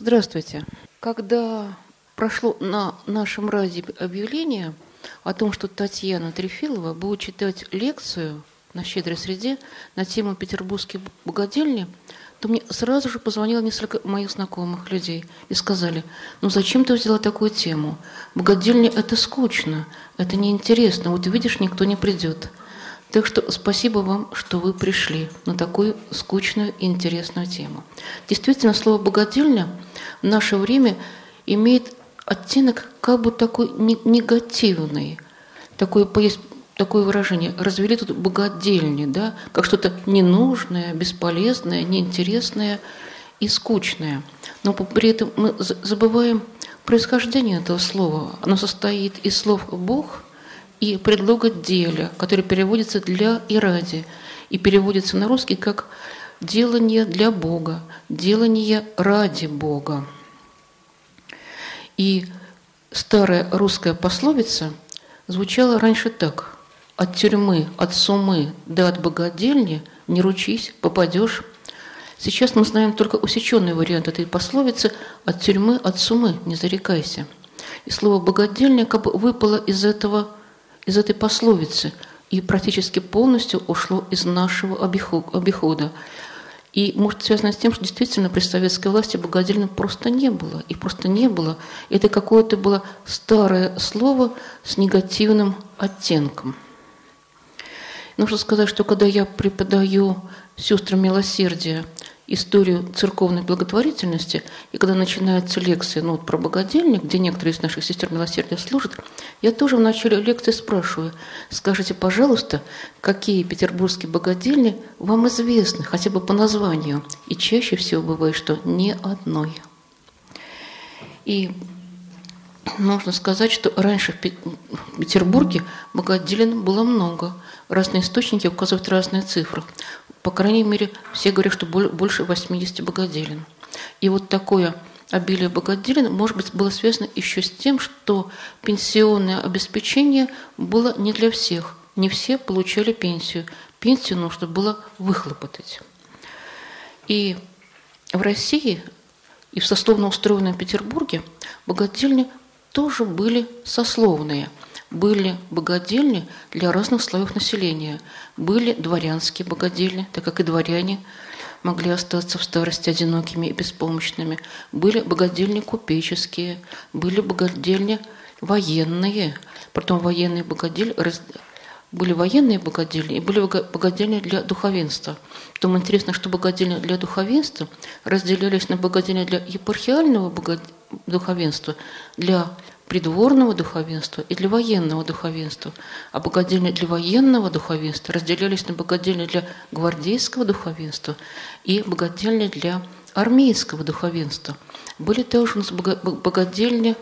Здравствуйте. Когда прошло на нашем радио объявление о том, что Татьяна Трефилова будет читать лекцию на «Щедрой среде» на тему петербургской богадельни, то мне сразу же позвонило несколько моих знакомых людей и сказали: ну зачем ты взяла такую тему? Богадельня – это скучно, это неинтересно, вот видишь, никто не придет. Так что спасибо вам, что вы пришли на такую скучную и интересную тему. Действительно, слово «богадельня» в наше время имеет оттенок как бы такой негативный. Есть такое выражение: развели тут богадельни, да, как что-то ненужное, бесполезное, неинтересное и скучное. Но при этом мы забываем происхождение этого слова. Оно состоит из слов «бог» и предлога «деля», который переводится «для» и «ради», и переводится на русский как «делание для Бога», «делание ради Бога». И старая русская пословица звучала раньше так: «От тюрьмы, от сумы, да от богадельни не ручись, попадешь». Сейчас мы знаем только усеченный вариант этой пословицы: «От тюрьмы, от сумы не зарекайся». И слово «богадельня» как бы выпало из этой пословицы и практически полностью ушло из нашего обихода. И может связано с тем, что действительно при советской власти богадельни просто не было. И просто не было. Это какое-то было старое слово с негативным оттенком. Нужно сказать, что когда я преподаю сестрам милосердия историю церковной благотворительности, и когда начинается лекция про богадельни, где некоторые из наших сестер милосердия служат, я тоже в начале лекции спрашиваю: скажите, пожалуйста, какие петербургские богадельни вам известны, хотя бы по названию? И чаще всего бывает, что ни одной. И нужно сказать, что раньше в Петербурге богадельен было много. Разные источники указывают разные цифры. По крайней мере, все говорят, что больше 80 богадельен. И вот такое обилие богадельен, может быть, было связано еще с тем, что пенсионное обеспечение было не для всех. Не все получали пенсию. Пенсию нужно было выхлопотать. И в России, и в сословно устроенном Петербурге богадельни тоже были сословные. Были богадельни для разных слоев населения. Были дворянские богадельни, так как и дворяне могли остаться в старости одинокими и беспомощными. Были богадельни купеческие, были богадельни военные. Потом военные богадельни, были военные богадельни и были богадельни для духовенства. Потом интересно, что богадельни для духовенства разделялись на богадельни для епархиального духовенства, для придворного духовенства и для военного духовенства. А богадельни для военного духовенства разделялись на богадельни для гвардейского духовенства и богадельни для армейского духовенства. Были также у нас богадельни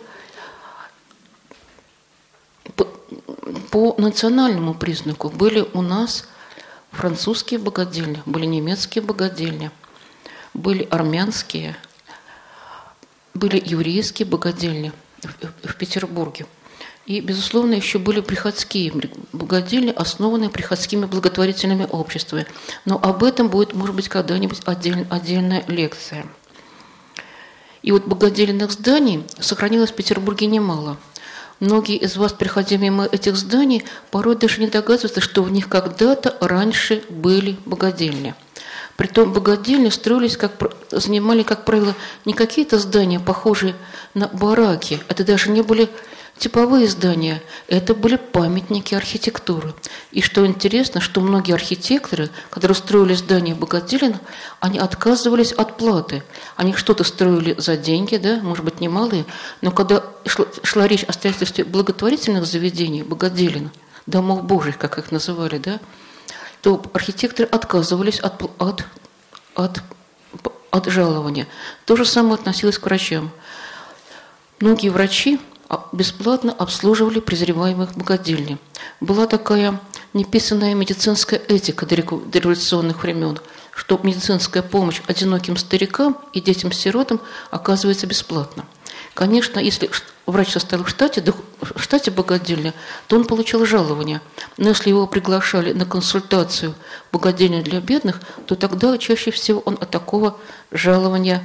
по национальному признаку. Были у нас французские богадельни, были немецкие богадельни, были армянские, были еврейские богадельни в Петербурге. И, безусловно, еще были приходские богадельни, основанные приходскими благотворительными обществами. Но об этом будет, может быть, когда-нибудь отдельная лекция. И вот богадельных зданий сохранилось в Петербурге немало. Многие из вас, проходя мимо этих зданий, порой даже не догадываются, что в них когда-то раньше были богадельни. Притом богадельни занимали, как правило, не какие-то здания, похожие на бараки. Это даже не были типовые здания, это были памятники архитектуры. И что интересно, что многие архитекторы, которые строили здания богадельен, они отказывались от платы. Они что-то строили за деньги, да, может быть, немалые, но когда шла речь о строительстве благотворительных заведений, богадельен, домов божьих, как их называли, да, то архитекторы отказывались от жалования. То же самое относилось к врачам. Многие врачи бесплатно обслуживали презреваемых богадельни. Была такая неписанная медицинская этика до революционных времен, что медицинская помощь одиноким старикам и детям-сиротам оказывается бесплатно. Конечно, если врач состоял в штате богадельни, то он получал жалование. Но если его приглашали на консультацию в богадельню для бедных, то тогда чаще всего он от такого жалования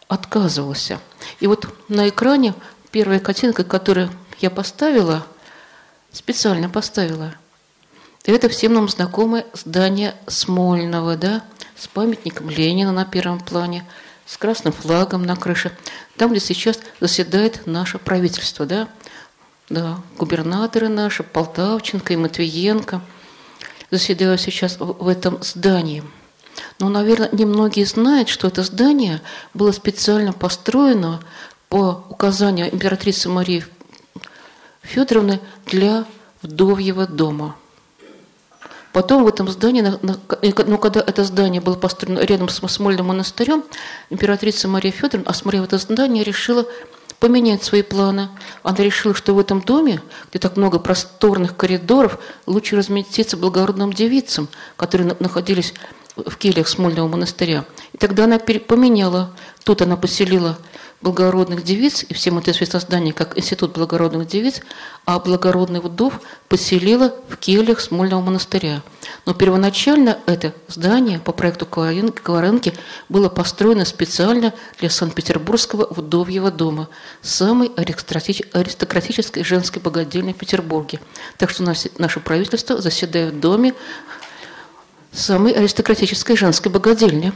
отказывался. И вот на экране первая картинка, которую я поставила, специально поставила, это всем нам знакомое здание Смольного, да, с памятником Ленина на первом плане, с красным флагом на крыше, там, где сейчас заседает наше правительство, да, губернаторы наши, Полтавченко и Матвиенко заседают сейчас в этом здании. Но, наверное, немногие знают, что это здание было специально построено по указанию императрицы Марии Федоровны для вдовьего дома. Потом в этом здании, когда это здание было построено рядом с Смольным монастырем, императрица Мария Федоровна, осмотрев это здание, решила поменять свои планы. Она решила, что в этом доме, где так много просторных коридоров, лучше разместиться благородным девицам, которые находились в кельях Смольного монастыря. И тогда она поменяла. Тут она поселила благородных девиц, и всем это известно здание как Институт благородных девиц, а благородных вдов поселила в кельях Смольного монастыря. Но первоначально это здание по проекту Коваренки было построено специально для Санкт-Петербургского вдовьего дома, самой аристократической женской богадельни в Петербурге. Так что наше правительство заседает в доме самой аристократической женской богадельни.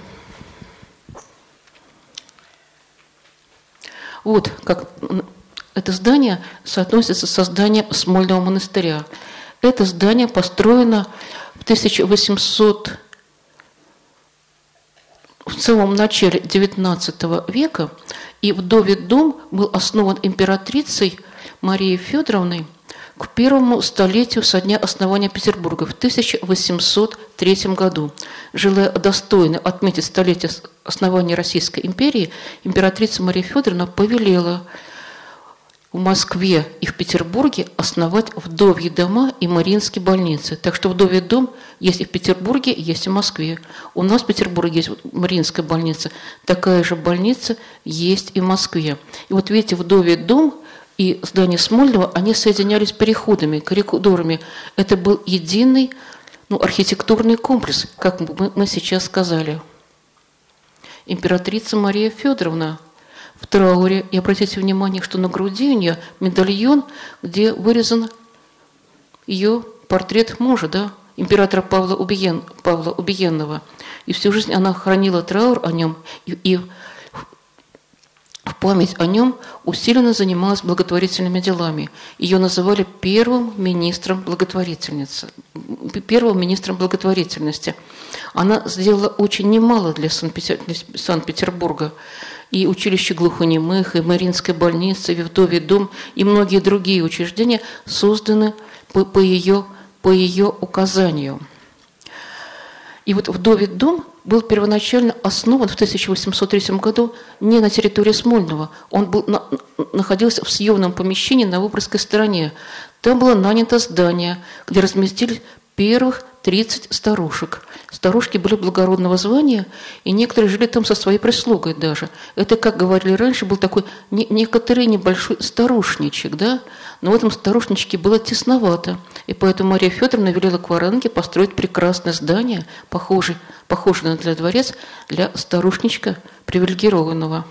Вот как это здание соотносится со зданием Смольного монастыря. Это здание построено в 1800, в самом начале XIX века, и вдовий дом был основан императрицей Марией Федоровной к первому столетию со дня основания Петербурга в 1803 году. Желая достойно отметить столетие основания Российской империи, императрица Мария Федоровна повелела в Москве и в Петербурге основать вдовьи дома и Мариинские больницы. Так что вдовий дом есть и в Петербурге, есть и в Москве. У нас в Петербурге есть Мариинская больница, такая же больница есть и в Москве. И вот видите, вдовий дом и здание Смольного, они соединялись переходами, коридорами. Это был единый архитектурный комплекс, как мы сейчас сказали. Императрица Мария Федоровна в трауре, и обратите внимание, что на груди у нее медальон, где вырезан ее портрет мужа, да, императора Павла Убиенного. И всю жизнь она хранила траур о нем, и в память о нем усиленно занималась благотворительными делами. Ее называли первым министром благотворительности. Она сделала очень немало для Санкт-Петербурга. И училище глухонемых, и Мариинская больница, и вдовий дом, и многие другие учреждения созданы по ее указанию. И вот вдовий дом был первоначально основан в 1803 году не на территории Смольного. Он находился в съемном помещении на Выборгской стороне. Там было нанято здание, где разместились первых 30 старушек. Старушки были благородного звания, и некоторые жили там со своей прислугой даже. Это, как говорили раньше, был такой некоторый небольшой старушничек, да? Но в этом старушничке было тесновато. И поэтому Мария Федоровна велела Коваренке построить прекрасное здание, похожее на дворец, для старушничка привилегированного.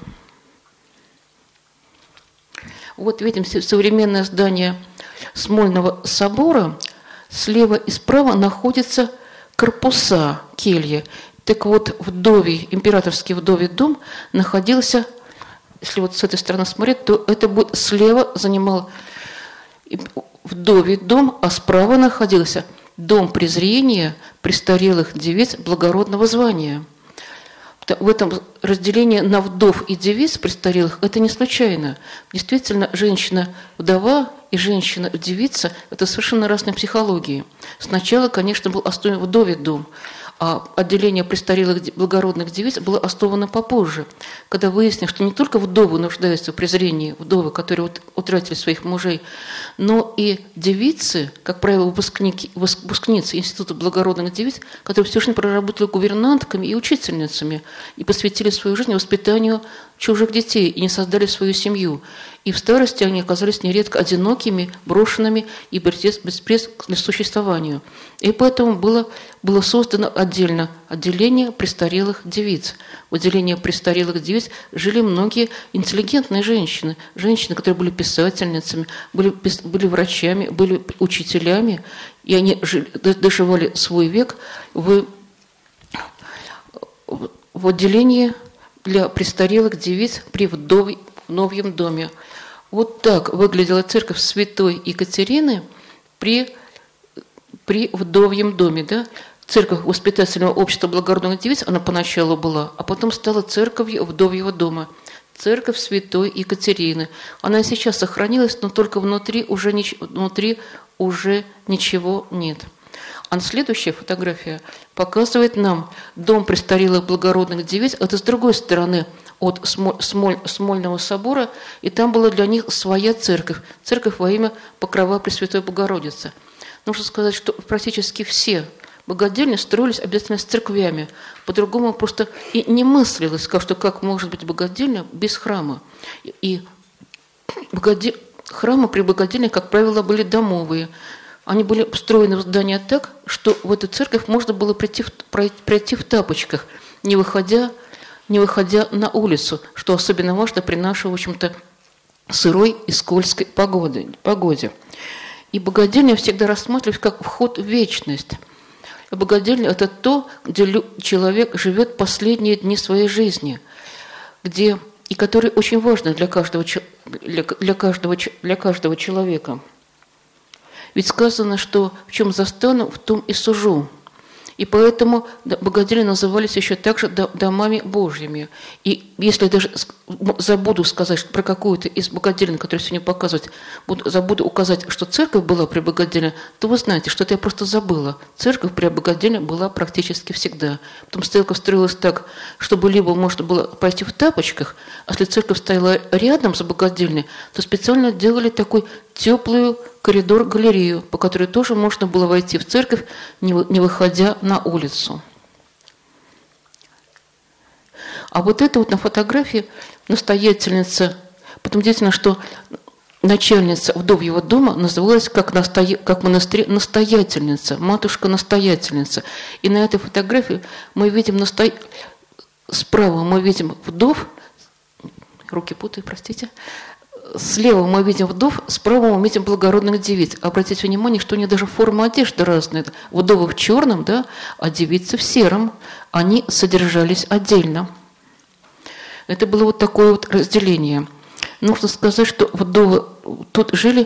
Вот видим современное здание Смольного собора. Слева и справа находятся корпуса кельи. Так вот, императорский вдовий дом находился, если вот с этой стороны смотреть, то это будет слева занимал вдовий дом, а справа находился дом презрения престарелых девиц благородного звания. В этом разделении на вдов и девиц престарелых это не случайно. Действительно, женщина-вдова и женщина-девица – это совершенно разные психологии. Сначала, конечно, был основан вдовий дом, а отделение престарелых благородных девиц было основано попозже, когда выяснилось, что не только вдовы нуждаются в презрении, вдовы, которые утратили своих мужей, но и девицы, как правило, выпускницы Института благородных девиц, которые всю жизнь проработали гувернантками и учительницами и посвятили свою жизнь воспитанию чужих детей и не создали свою семью. И в старости они оказались нередко одинокими, брошенными и беспресс к существованию. И поэтому было создано отдельно отделение престарелых девиц. В отделении престарелых девиц жили многие интеллигентные женщины. Женщины, которые были писательницами, были врачами, были учителями. И они доживали свой век в отделении для престарелых девиц при вдовьем доме. Вот так выглядела церковь святой Екатерины при вдовьем доме. Да? Церковь воспитательного общества благородных девиц, она поначалу была, а потом стала церковью вдовьего дома. Церковь святой Екатерины. Она сейчас сохранилась, но только внутри уже ничего нет. А следующая фотография показывает нам дом престарелых благородных девиц. Это с другой стороны от Смольного собора, и там была для них своя церковь. Церковь во имя Покрова Пресвятой Богородицы. Нужно сказать, что практически все богадельни строились обязательно с церквями. По-другому просто и не мыслилось, что как может быть богадельня без храма. И храмы при богадельне, как правило, были домовые. Они были встроены в здание так, что в эту церковь можно было пройти в тапочках, не выходя на улицу, что особенно важно при нашей, в общем-то, сырой и скользкой погоде. И богадельня всегда рассматривалась как вход в вечность. Богадельня – это то, где человек живет последние дни своей жизни, и который очень важно для каждого человека. Ведь сказано, что в чем застану, в том и сужу. И поэтому богадельни назывались еще также домами Божьими. И если я даже забуду сказать про какую-то из богадельни, которую сегодня показывать, забуду указать, что церковь была при богадельне, то вы знаете, что это я просто забыла. Церковь при богадельне была практически всегда. Потом церковь строилась так, чтобы либо можно было пойти в тапочках, а если церковь стояла рядом с богадельней, то специально делали такой теплую коридор-галерею, по которой тоже можно было войти в церковь, не выходя на улицу. А вот это вот на фотографии настоятельница, потом действительно, что начальница вдовьего дома называлась как в монастыре настоятельница, матушка-настоятельница. И на этой фотографии мы видим справа мы видим вдов, руки путаю, простите, слева мы видим вдов, справа мы видим благородных девиц. Обратите внимание, что у них даже форма одежды разная. Вдовы в черном, да, а девицы в сером. Они содержались отдельно. Это было вот такое вот разделение. Нужно сказать, что вдовы тут жили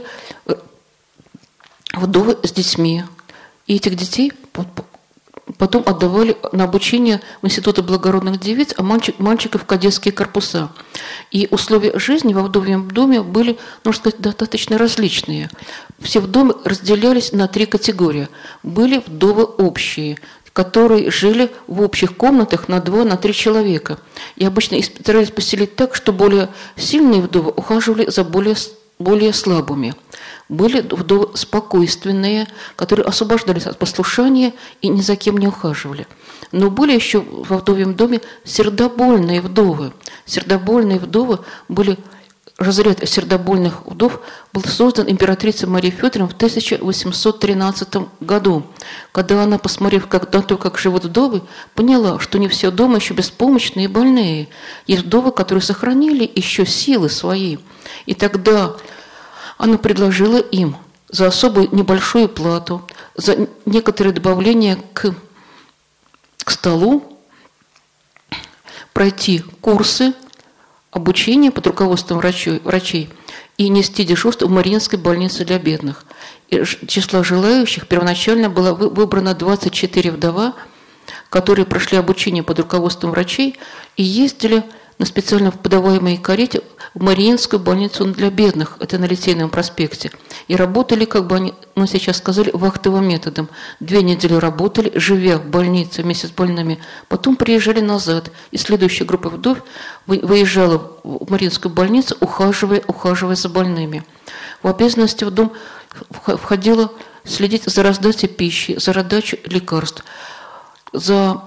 вдовы с детьми. И этих детей потом отдавали на обучение в Институты благородных девиц, а мальчиков в кадетские корпуса. И условия жизни во вдовьем доме были, нужно сказать, достаточно различные. Все вдовы разделялись на 3 категории. Были вдовы общие, которые жили в общих комнатах на 2-3 человека. И обычно старались поселить так, что более сильные вдовы ухаживали за более слабыми. Были вдовы спокойственные, которые освобождались от послушания и ни за кем не ухаживали. Но были еще во вдовьем доме сердобольные вдовы. Сердобольные вдовы были, разряд сердобольных вдов был создан императрицей Марией Федоровной в 1813 году, когда она, посмотрев на то, как живут вдовы, поняла, что не все дома еще беспомощные и больные. Есть вдовы, которые сохранили еще силы свои. И тогда она предложила им за особую небольшую плату, за некоторые добавления к столу пройти курсы обучения под руководством врачей и нести дежурство в Мариинской больнице для бедных. И числа желающих первоначально было выбрано 24 вдова, которые прошли обучение под руководством врачей и ездили на специально подаваемой карете в Мариинскую больницу для бедных, это на Литейном проспекте, и работали, как бы они сейчас сказали, вахтовым методом. 2 недели работали, живя в больнице вместе с больными, потом приезжали назад, и следующая группа вдов выезжала в Мариинскую больницу, ухаживая за больными. В обязанности в дом входило следить за раздачей пищи, за раздачей лекарств, за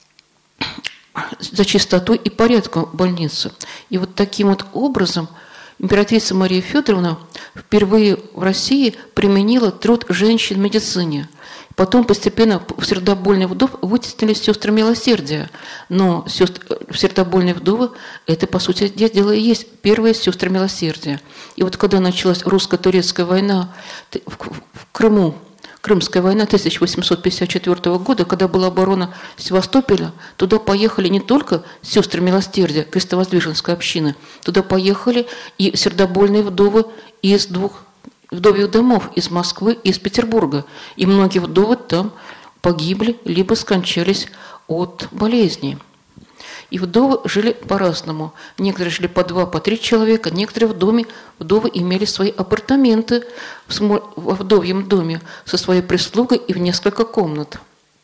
чистотой и порядком больницы. И вот таким вот образом императрица Мария Федоровна впервые в России применила труд женщин в медицине. Потом постепенно в сердобольных вдов вытеснили сестры милосердия. Но сердобольные вдовы – это, по сути дела, и есть первые сестры милосердия. И вот когда началась русско-турецкая война в Крыму, Крымская война 1854 года, когда была оборона Севастополя, туда поехали не только сестры милосердия, крестовоздвиженской общины, туда поехали и сердобольные вдовы из двух вдовьих домов, из Москвы и из Петербурга. И многие вдовы там погибли, либо скончались от болезней. И вдовы жили по-разному. Некоторые жили по 2, по 3 человека, некоторые вдовы имели свои апартаменты во вдовьем доме со своей прислугой и в несколько комнат.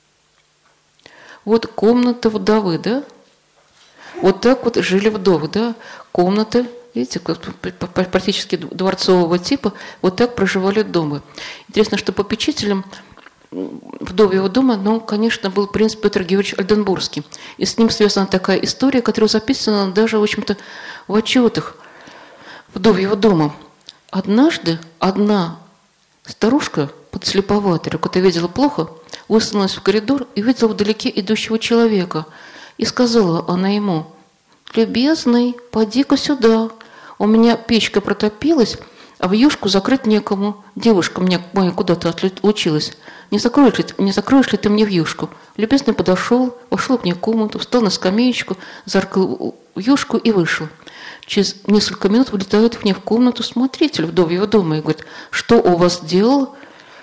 Вот комната вдовы, да? Вот так вот жили вдовы, да? Комната, видите, практически дворцового типа, вот так проживали дома. Интересно, что попечителем вдовьего дома, конечно, был принц Петр Георгиевич Ольденбургский. И с ним связана такая история, которая записана даже, в общем-то, в отчетах вдовьего дома. Однажды одна старушка, подслеповатая, которая видела плохо, высунулась в коридор и видела вдалеке идущего человека. И сказала она ему: «Любезный, поди-ка сюда, у меня печка протопилась, а вьюшку закрыть некому. Девушка моя куда-то отлучилась. Не закроешь ли ты мне вьюшку?» Любезный подошел, вошел в нее комнату, встал на скамеечку, закрыл вьюшку и вышел. Через несколько минут вылетает в нее в комнату смотритель вдовьего дома и говорит: «Что у вас делал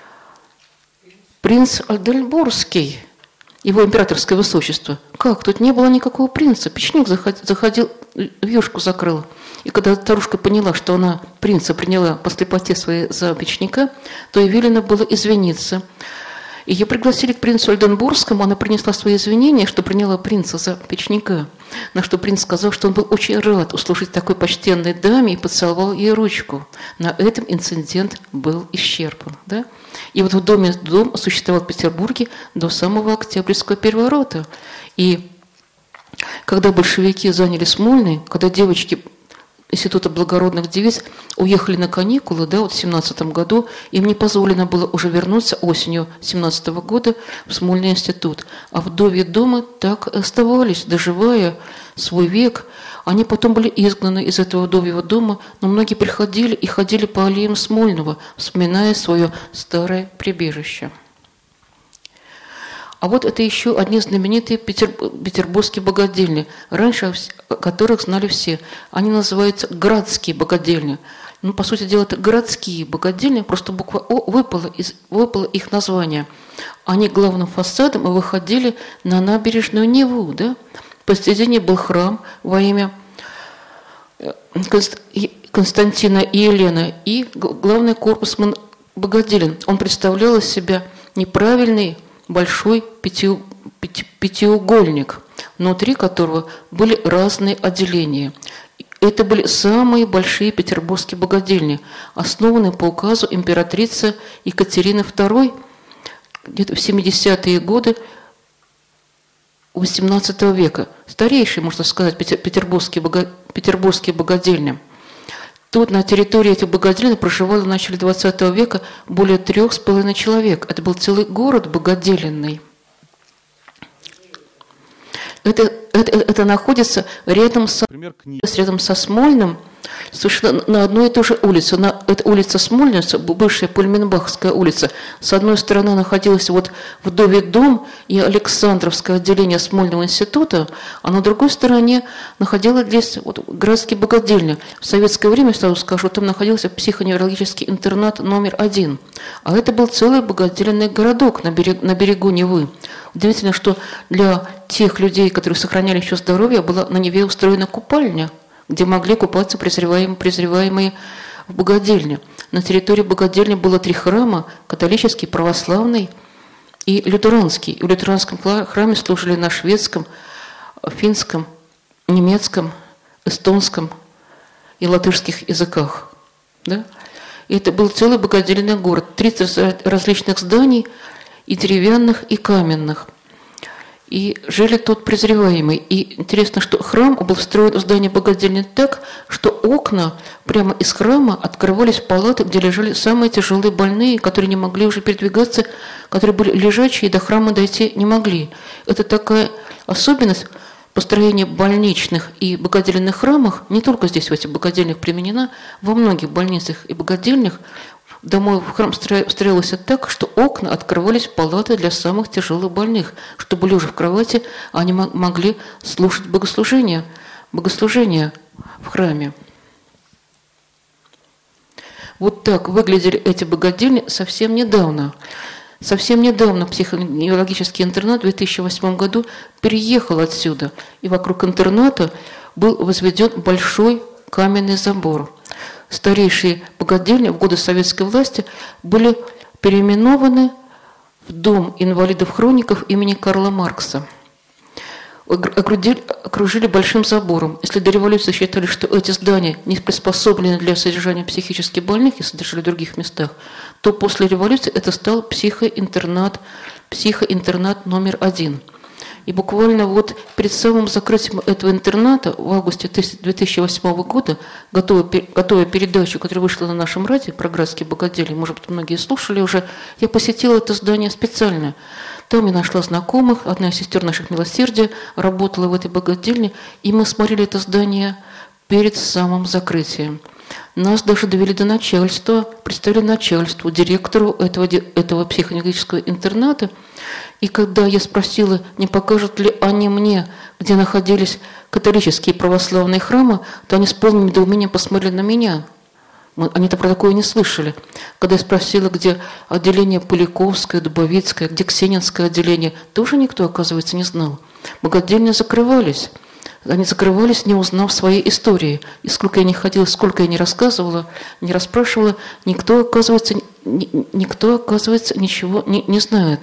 принц Ольденбургский, его императорское высочество?» «Как? Тут не было никакого принца. Печник заходил, вьюшку закрыл». И когда старушка поняла, что она принца приняла по слепоте своей за печника, то ей велено было извиниться. Ее пригласили к принцу Ольденбургскому, она принесла свои извинения, что приняла принца за печника. На что принц сказал, что он был очень рад услужить такой почтенной даме и поцеловал ей ручку. На этом инцидент был исчерпан. Да? И вот дом существовал в Петербурге до самого Октябрьского переворота. И когда большевики заняли Смольный, когда девочки Института благородных девиц уехали на каникулы, да, вот в 17 году, им не позволено было уже вернуться осенью 17 года в Смольный институт. А вдовьи дома так и оставались, доживая свой век. Они потом были изгнаны из этого вдовьего дома, но многие приходили и ходили по аллеям Смольного, вспоминая свое старое прибежище. А вот это еще одни знаменитые петербургские богадельни, раньше о которых знали все. Они называются градские богадельни. По сути дела, это городские богадельни, просто буква О выпало их название. Они главным фасадом выходили на набережную Неву. Да? Посередине был храм во имя Константина и Елены и главный корпус богадельен. Он представлял из себя неправильный большой пятиугольник, внутри которого были разные отделения. Это были самые большие петербургские богадельни, основанные по указу императрицы Екатерины II где-то в 70-е годы XVIII века. Старейшие, можно сказать, петербургские богадельни. Тут на территории этих богадельни проживало в начале XX века более 3,5 человек. Это был целый город богоделенный. Это находится рядом со Смольным, совершенно на одной и той же улице. Это улица Смольница, бывшая Пульменбахская улица. С одной стороны находился вот вдовий дом и Александровское отделение Смольного института, а на другой стороне находилась здесь вот городские богадельни. В советское время, сразу скажу, там находился психоневрологический интернат номер 1. А это был целый богодельный городок на берегу Невы. Удивительно, что для тех людей, которые сохраняли еще здоровье, была на Неве устроена купальня, где могли купаться презреваемые в богадельне. На территории богадельни было 3 храма – католический, православный и лютеранский. И в лютеранском храме служили на шведском, финском, немецком, эстонском и латышских языках. Да? И это был целый богадельный город, 30 различных зданий, и деревянных, и каменных. и жили тут презреваемые. И интересно, что храм был встроен в здание богадельни так, что окна прямо из храма открывались в палаты, где лежали самые тяжелые больные, которые не могли уже передвигаться, которые были лежачие и до храма дойти не могли. Это такая особенность построения больничных и богадельных храмах, не только здесь в этих богадельнях применена, во многих больницах и богадельнях домой в храм строилось так, что окна открывались в палаты для самых тяжелых больных, чтобы, лежа в кровати, они могли слушать богослужение в храме. Вот так выглядели эти богадельни совсем недавно. Совсем недавно психоневрологический интернат в 2008 году переехал отсюда, и вокруг интерната был возведен большой каменный забор. Старейшие богадельни в годы советской власти были переименованы в Дом инвалидов-хроников имени Карла Маркса. Окружили большим забором. Если до революции считали, что эти здания не приспособлены для содержания психически больных и содержали в других местах, то после революции это стал психоинтернат номер 1. И буквально вот перед самым закрытием этого интерната в августе 2008 года, готовя передачу, которая вышла на нашем радио про Градские богадельни, может быть, многие слушали уже, я посетила это здание специально. Там я нашла знакомых, одна из сестер наших милосердия работала в этой богадельне, и мы смотрели это здание перед самым закрытием. Нас даже довели до начальства, представили начальству, директору этого психоневрологического интерната. И когда я спросила, не покажут ли они мне, где находились католические православные храмы, то они с полным недоумением посмотрели на меня. Они-то про такое не слышали. Когда я спросила, где отделение Поляковское, Дубовицкое, где Ксенинское отделение, тоже никто, оказывается, не знал. Богадельни закрывались. Они закрывались, не узнав своей истории. И сколько я не ходила, сколько я не рассказывала, не расспрашивала, никто, оказывается, ничего не знает.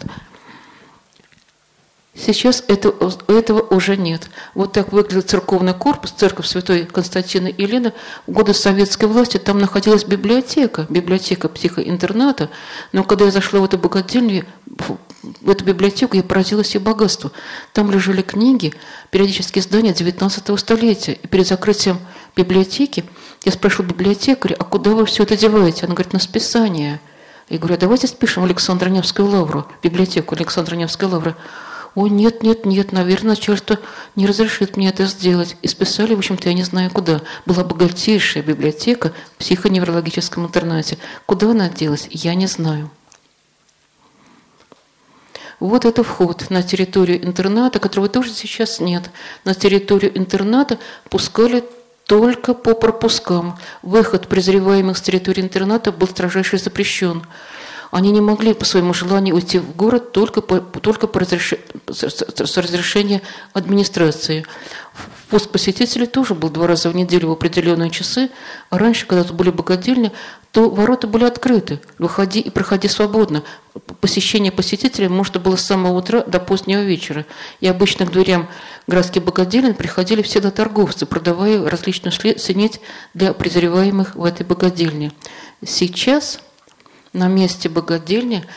Сейчас этого уже нет. Вот так выглядел церковный корпус, церковь Святой Константина и Елены. В годы советской власти там находилась библиотека психоинтерната. Но когда я зашла в эту богадельню, в эту библиотеку, я поразилась ее богатству. Там лежали книги, периодические издания 19 столетия. И перед закрытием библиотеки я спрашивала библиотекаря, а куда вы все это деваете? Она говорит, на списание. Я говорю, а давайте спишем Александро-Невскую лавру, библиотеку Александро-Невской лавры. О, нет, наверное, начальство не разрешит мне это сделать. И списали, в общем-то, я не знаю куда. Была богатейшая библиотека в психоневрологическом интернате. Куда она делась, я не знаю. Вот это вход на территорию интерната, которого тоже сейчас нет. На территорию интерната пускали только по пропускам. Выход презреваемых с территории интерната был строжайше запрещен. Они не могли по своему желанию уйти в город только с разрешения администрации. Впуск посетителей тоже был 2 раза в неделю в определенные часы, а раньше, когда тут были богадельни, то ворота были открыты. Выходи и проходи свободно. Посещение посетителей можно было с самого утра до позднего вечера. И обычно к дверям Градских богадельни приходили всегда торговцы, продавая различную снедь для презреваемых в этой богадельне. Сейчас на месте богадельни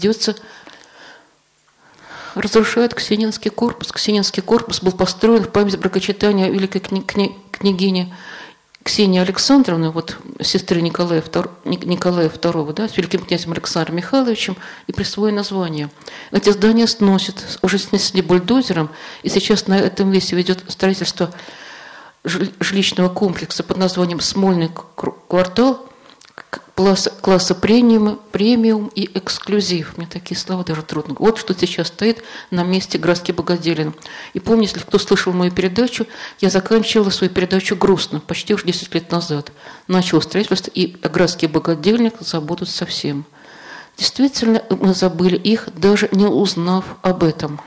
разрушают Ксенинский корпус. Ксенинский корпус был построен в память бракочитания великой княгини Ксении Александровны, вот сестры Николая II, да, с великим князем Александром Михайловичем, и присвоено название. Эти здания сносят, уже снесли бульдозером, и сейчас на этом месте ведет строительство жилищного комплекса под названием «Смольный квартал», класса премиум и эксклюзив. Мне такие слова даже трудно. Вот что сейчас стоит на месте Градских богадельни. И помните, если кто слышал мою передачу, я заканчивала свою передачу грустно, почти уже 10 лет назад. Начала строительство, и о Градских богадельнях забудут совсем. Действительно, мы забыли их, даже не узнав об этом.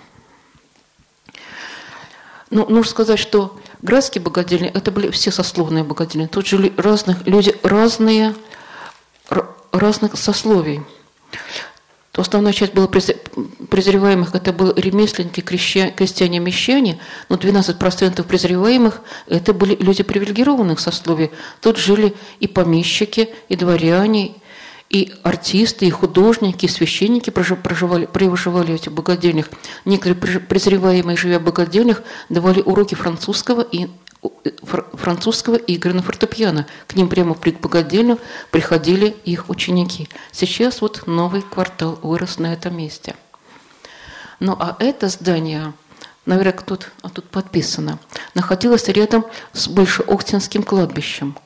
Но нужно сказать, что Градские богадельни – это были все сословные богадельни. Тут жили люди разных сословий. То основная часть была презреваемых, это были ремесленники, крестьяне, мещане, но 12% презреваемых – это были люди привилегированных сословий. Тут жили и помещики, и дворяне, И артисты, и художники, и священники проживали в этих богадельнях. Некоторые презреваемые, живя в богадельнях, давали уроки французского и игры на фортепиано. К ним прямо к богадельням приходили их ученики. Сейчас вот новый квартал вырос на этом месте. Ну а это здание, наверное, тут подписано, находилось рядом с Большеохтинским кладбищем.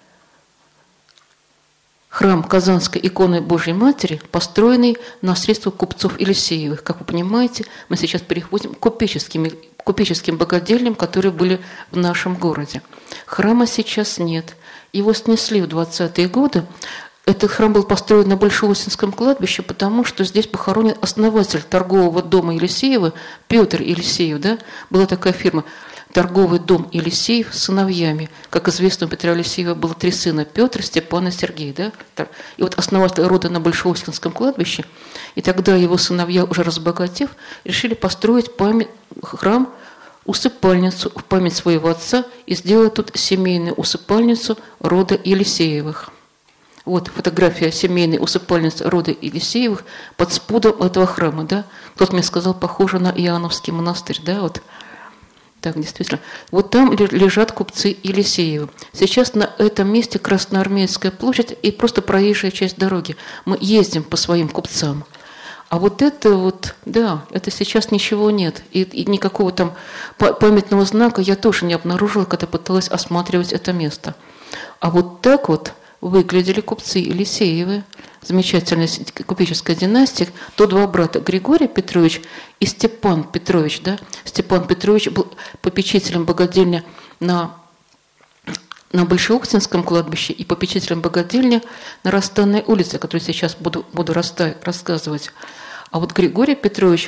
Храм Казанской иконы Божьей Матери, построенный на средства купцов Елисеевых. Как вы понимаете, мы сейчас переходим к купеческим богадельням, которые были в нашем городе. Храма сейчас нет. Его снесли в 20-е годы. Этот храм был построен на Большеохтинском кладбище, потому что здесь похоронен основатель торгового дома Елисеева, Петр Елисеев. Да? Была такая фирма. Торговый дом Елисеев с сыновьями. Как известно, у Петра Елисеева было 3 сына: Петр, Степан и Сергей. Да? И вот основатель рода на Большеохтинском кладбище. И тогда его сыновья, уже разбогатев, решили построить храм, усыпальницу в память своего отца и сделать тут семейную усыпальницу рода Елисеевых. Вот фотография семейной усыпальницы рода Елисеевых под спудом этого храма. Да? Кто-то мне сказал, похоже на Иоанновский монастырь. Да? Вот. Так, действительно. Вот там лежат купцы Елисеевы. Сейчас на этом месте Красноармейская площадь и просто проезжая часть дороги. Мы ездим по своим купцам. А вот это вот, да, это сейчас ничего нет. И никакого там памятного знака я тоже не обнаружила, когда пыталась осматривать это место. А вот так вот выглядели купцы Елисеевы. Замечательная купеческая династия. То 2 брата: Григорий Петрович и Степан Петрович. Да? Степан Петрович был попечителем богадельни на Большеохтинском кладбище и попечителем богадельни на Расстанной улице, которую сейчас буду рассказывать. А вот Григорий Петрович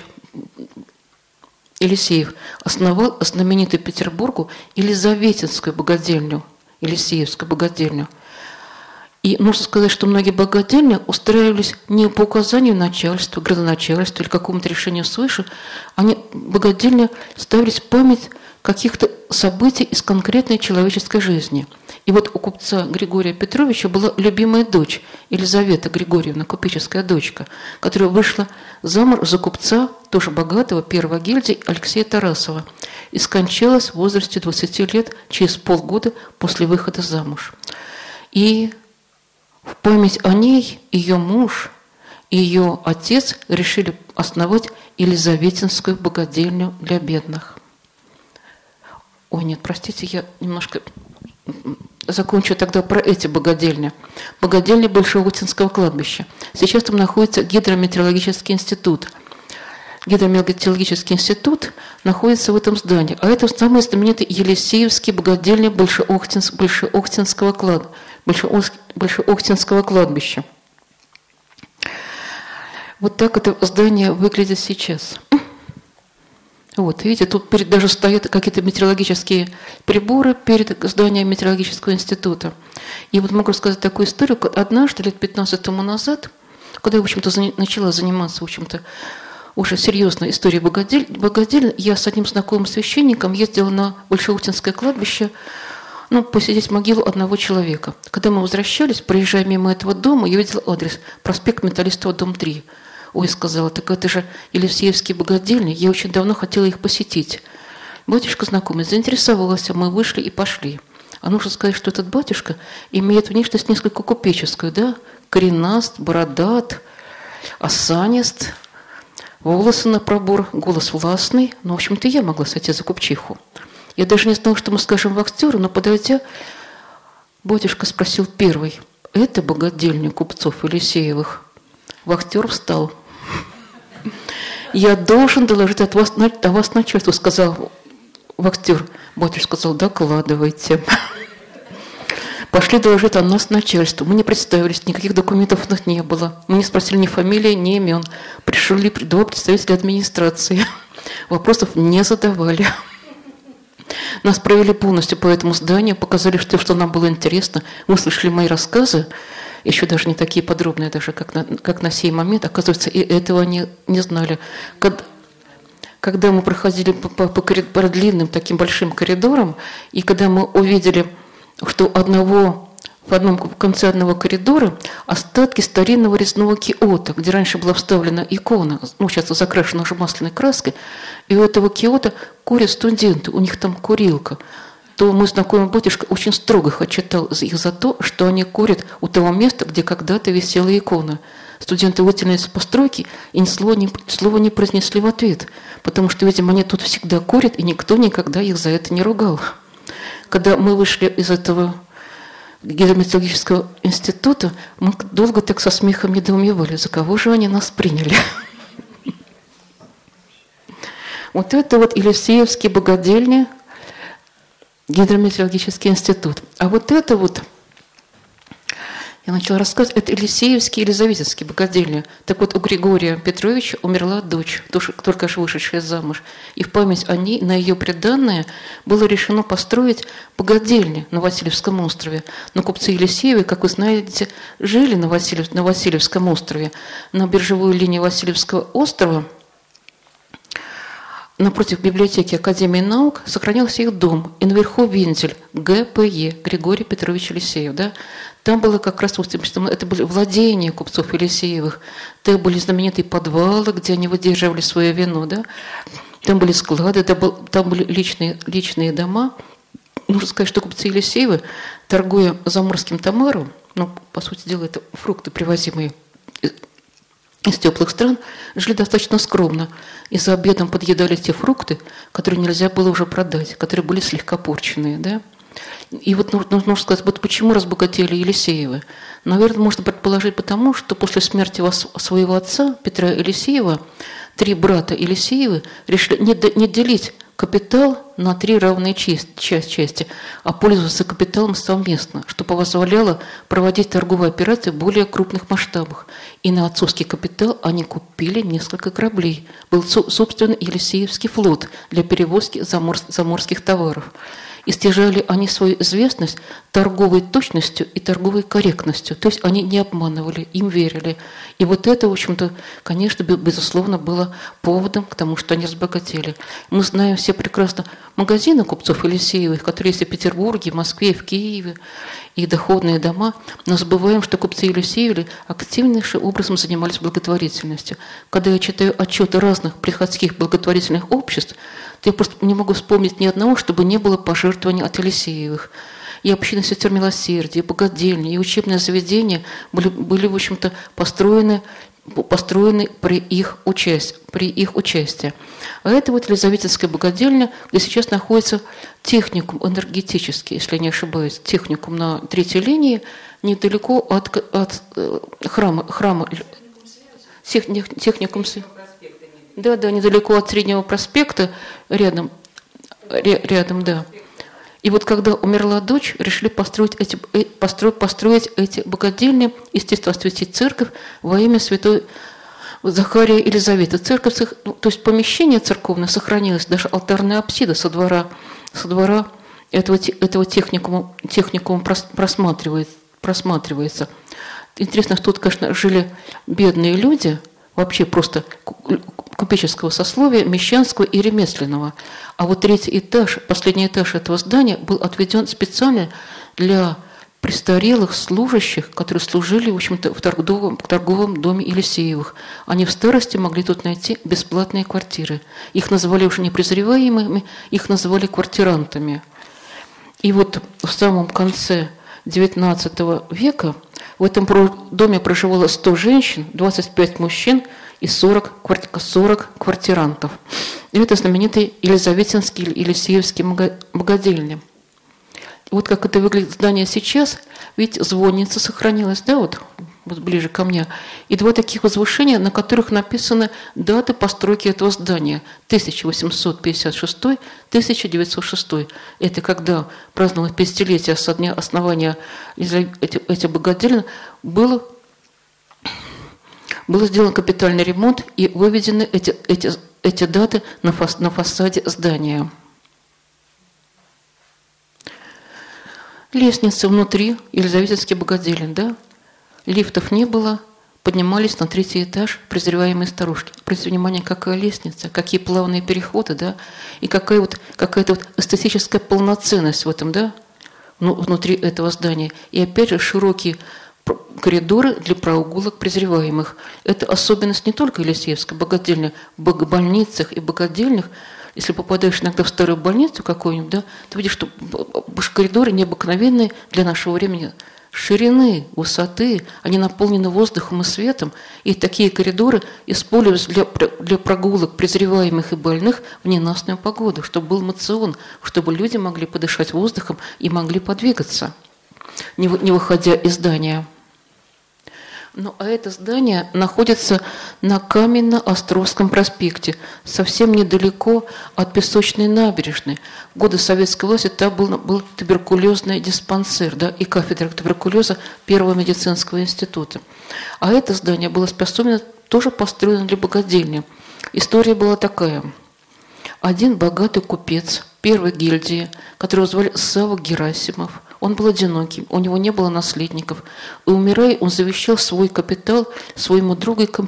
Елисеев основал знаменитую Петербургу Елизаветинскую богадельню, Елисеевскую богадельню. И нужно сказать, что многие богадельни устраивались не по указанию начальства, градоначальства или какому-то решению свыше, богадельни ставились в память каких-то событий из конкретной человеческой жизни. И вот у купца Григория Петровича была любимая дочь, Елизавета Григорьевна, купеческая дочка, которая вышла замуж за купца, тоже богатого, первой гильдии, Алексея Тарасова, и скончалась в возрасте 20 лет, через полгода после выхода замуж. И в память о ней ее муж и ее отец решили основать Елизаветинскую богадельню для бедных. Ой, нет, простите, я немножко закончу тогда про эти богадельни. Богадельня Большеохтинского кладбища. Сейчас там находится гидрометеорологический институт. Гидрометеорологический институт находится в этом здании. А это самый знаменитый Елисеевский богадельня Большеохтинского кладбища. Вот так это здание выглядит сейчас. Вот, видите, тут даже стоят какие-то метеорологические приборы перед зданием метеорологического института. И вот могу сказать такую историю. Однажды, лет 15 тому назад, когда я, в общем-то, начала заниматься, в общем-то, уже серьезной историей богадельни, я с одним знакомым священником ездила на Большеохтинское кладбище, посидеть могилу одного человека. Когда мы возвращались, проезжая мимо этого дома, я видела адрес: проспект Металлистова, дом 3. Ой, сказала, так это же Елисеевские богадельни, я очень давно хотела их посетить. Батюшка знакомый заинтересовался, мы вышли и пошли. А нужно сказать, что этот батюшка имеет внешность несколько купеческую, да? Коренаст, бородат, осанист, волосы на пробор, голос властный. В общем-то, я могла сойти за купчиху. Я даже не знала, что мы скажем вахтеру, но, подойдя, батюшка спросил первый: это богадельня купцов Елисеевых? Вахтер встал. Я должен доложить о вас начальству, сказал вахтер. Батюшка сказал: докладывайте. Пошли доложить о нас начальству. Мы не представились, никаких документов у нас не было. Мы не спросили ни фамилии, ни имен. Пришли 2 представителя администрации. Вопросов не задавали. Нас провели полностью по этому зданию, показали, что нам было интересно. Выслушали мои рассказы, еще даже не такие подробные, даже как на сей момент. Оказывается, и этого не знали. Когда мы проходили по длинным таким большим коридорам, и когда мы увидели, что одного в одном в конце одного коридора остатки старинного резного киота, где раньше была вставлена икона, ну, сейчас закрашена уже масляной краской, и у этого киота курят студенты, у них там курилка. То мой знакомый батюшка очень строго их отчитал их за то, что они курят у того места, где когда-то висела икона. Студенты вытянулись с постройки и ни слова не произнесли в ответ, потому что, видимо, они тут всегда курят, и никто никогда их за это не ругал. Когда мы вышли из этого гидрометеорологического института, мы долго так со смехом недоумевали, за кого же они нас приняли. Вот это вот Елисеевский богадельня, гидрометеорологический институт. А вот это вот, я начала рассказывать, это Елисеевский, Елизаветинский богадельня. Так вот, у Григория Петровича умерла дочь, только что вышедшая замуж. И в память о ней, на ее приданное, было решено построить богадельню на Васильевском острове. Но купцы Елисеевы, как вы знаете, жили на Васильевском острове. На биржевой линии Васильевского острова, напротив библиотеки Академии наук, сохранился их дом, и наверху вензель ГПЕ, Григорий Петрович Елисеев. Да? Там было как раз, это были владения купцов Елисеевых, там были знаменитые подвалы, где они выдерживали свое вино, да? Там были склады, там были личные дома. Нужно сказать, что купцы Елисеевы, торгуя заморским томаром, ну, по сути дела, это фрукты, привозимые из теплых стран, жили достаточно скромно. И за обедом подъедали те фрукты, которые нельзя было уже продать, которые были слегка порченные. Да? И вот нужно сказать, вот почему разбогатели Елисеевы? Наверное, можно предположить потому, что после смерти своего отца, Петра Елисеева, 3 брата Елисеевы решили не делить капитал на 3 равные части, а пользоваться капиталом совместно, что позволяло проводить торговые операции в более крупных масштабах. И на отцовский капитал они купили несколько кораблей. Был собственный Елисеевский флот для перевозки заморских товаров. И стяжали они свою известность торговой точностью и торговой корректностью. То есть они не обманывали, им верили. И вот это, в общем-то, конечно, безусловно, было поводом к тому, что они разбогатели. Мы знаем все прекрасно магазины купцов Елисеевых, которые есть в Петербурге, в Москве, в Киеве, и доходные дома. Но забываем, что купцы Елисеевы активнейшим образом занимались благотворительностью. Когда я читаю отчеты разных приходских благотворительных обществ, то я просто не могу вспомнить ни одного, чтобы не было пожертвований от Елисеевых. И община сестер милосердия, и богадельни, и учебные заведения были в общем-то, построены при их участии. А это вот Елизаветинская богадельня, где сейчас находится техникум энергетический, если я не ошибаюсь, техникум на 3-й линии, недалеко от храма техникум. Да, недалеко от Среднего проспекта, рядом, да. И вот когда умерла дочь, решили построить эти богадельни, естественно, осветить церковь во имя святой Захария Елизаветы. Церковь, то есть помещение церковное сохранилось, даже алтарная апсида со двора этого техникума просматривается. Интересно, что тут, конечно, жили бедные люди, вообще просто купеческого сословия, мещанского и ремесленного. А вот 3-й этаж, последний этаж этого здания был отведен специально для престарелых служащих, которые служили, в общем-то, в торговом доме Елисеевых. Они в старости могли тут найти бесплатные квартиры. Их называли уже не презреваемыми, их называли квартирантами. И вот в самом конце XIX века в этом доме проживало 100 женщин, 25 мужчин и 40 квартирантов. И это знаменитый Елизаветинский или Елисеевский богадельня. Вот как это выглядит здание сейчас, ведь звонница сохранилась, да, вот ближе ко мне. И 2 таких возвышения, на которых написаны даты постройки этого здания. 1856-1906. Это когда праздновалось 50-летие со дня основания этих богадельни, был сделан капитальный ремонт и выведены эти даты на фасаде здания. Лестница внутри, Елизаветинский богадельня, да? Лифтов не было, поднимались на 3-й этаж презреваемые старушки. Обратите внимание, какая лестница, какие плавные переходы, да? И какая-то вот эстетическая полноценность в этом, да? внутри этого здания. И опять же широкие коридоры для прогулок презреваемых. Это особенность не только Елисеевской богадельни, в больницах и богадельнях. Если попадаешь иногда в старую больницу какую-нибудь, да, ты видишь, что коридоры необыкновенные для нашего времени. Ширины, высоты, они наполнены воздухом и светом. И такие коридоры используются для прогулок презреваемых и больных в ненастную погоду, чтобы был моцион, чтобы люди могли подышать воздухом и могли подвигаться, не выходя из здания. Ну, а это здание находится на Каменно-Островском проспекте, совсем недалеко от Песочной набережной. В годы советской власти там был туберкулезный диспансер, да, и кафедра туберкулеза Первого медицинского института. А это здание было способно, тоже построено для богадельни. История была такая. Один богатый купец первой гильдии, которого звали Савва Герасимов, он был одинокий, у него не было наследников. И умирая, он завещал свой капитал своему другу и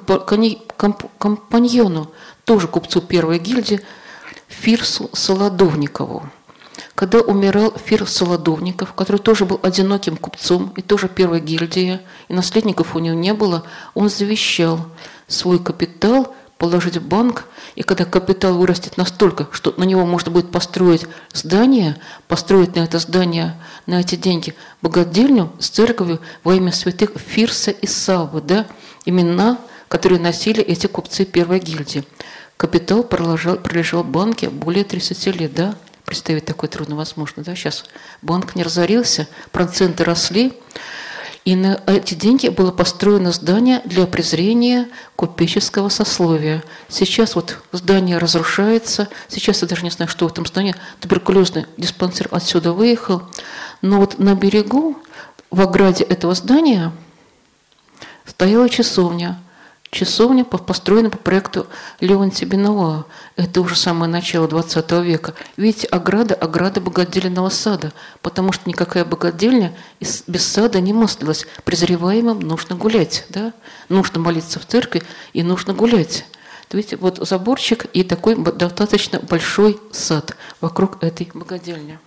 компаньону, тоже купцу первой гильдии, Фирсу Солодовникову. Когда умирал Фирс Солодовников, который тоже был одиноким купцом и тоже первой гильдии, и наследников у него не было, он завещал свой капитал положить в банк, и когда капитал вырастет настолько, что на него можно будет построить здание, построить на это здание, на эти деньги богадельню с церковью во имя святых Фирса и Саввы, да, имена, которые носили эти купцы первой гильдии. Капитал пролежал в банке более 30 лет, да, представить такое трудновозможно, да, сейчас банк не разорился, проценты росли, и на эти деньги было построено здание для презрения купеческого сословия. Сейчас вот здание разрушается. Сейчас я даже не знаю, что в этом здании. Туберкулезный диспансер отсюда выехал. Но вот на берегу, в ограде этого здания, стояла часовня. Часовня построена по проекту Леонтия Бенуа. Это уже самое начало XX века. Видите, ограда богадельного сада, потому что никакая богадельня без сада не мыслилась. Презреваемым нужно гулять, да? Нужно молиться в церкви и нужно гулять. Видите, вот заборчик и такой достаточно большой сад вокруг этой богадельни.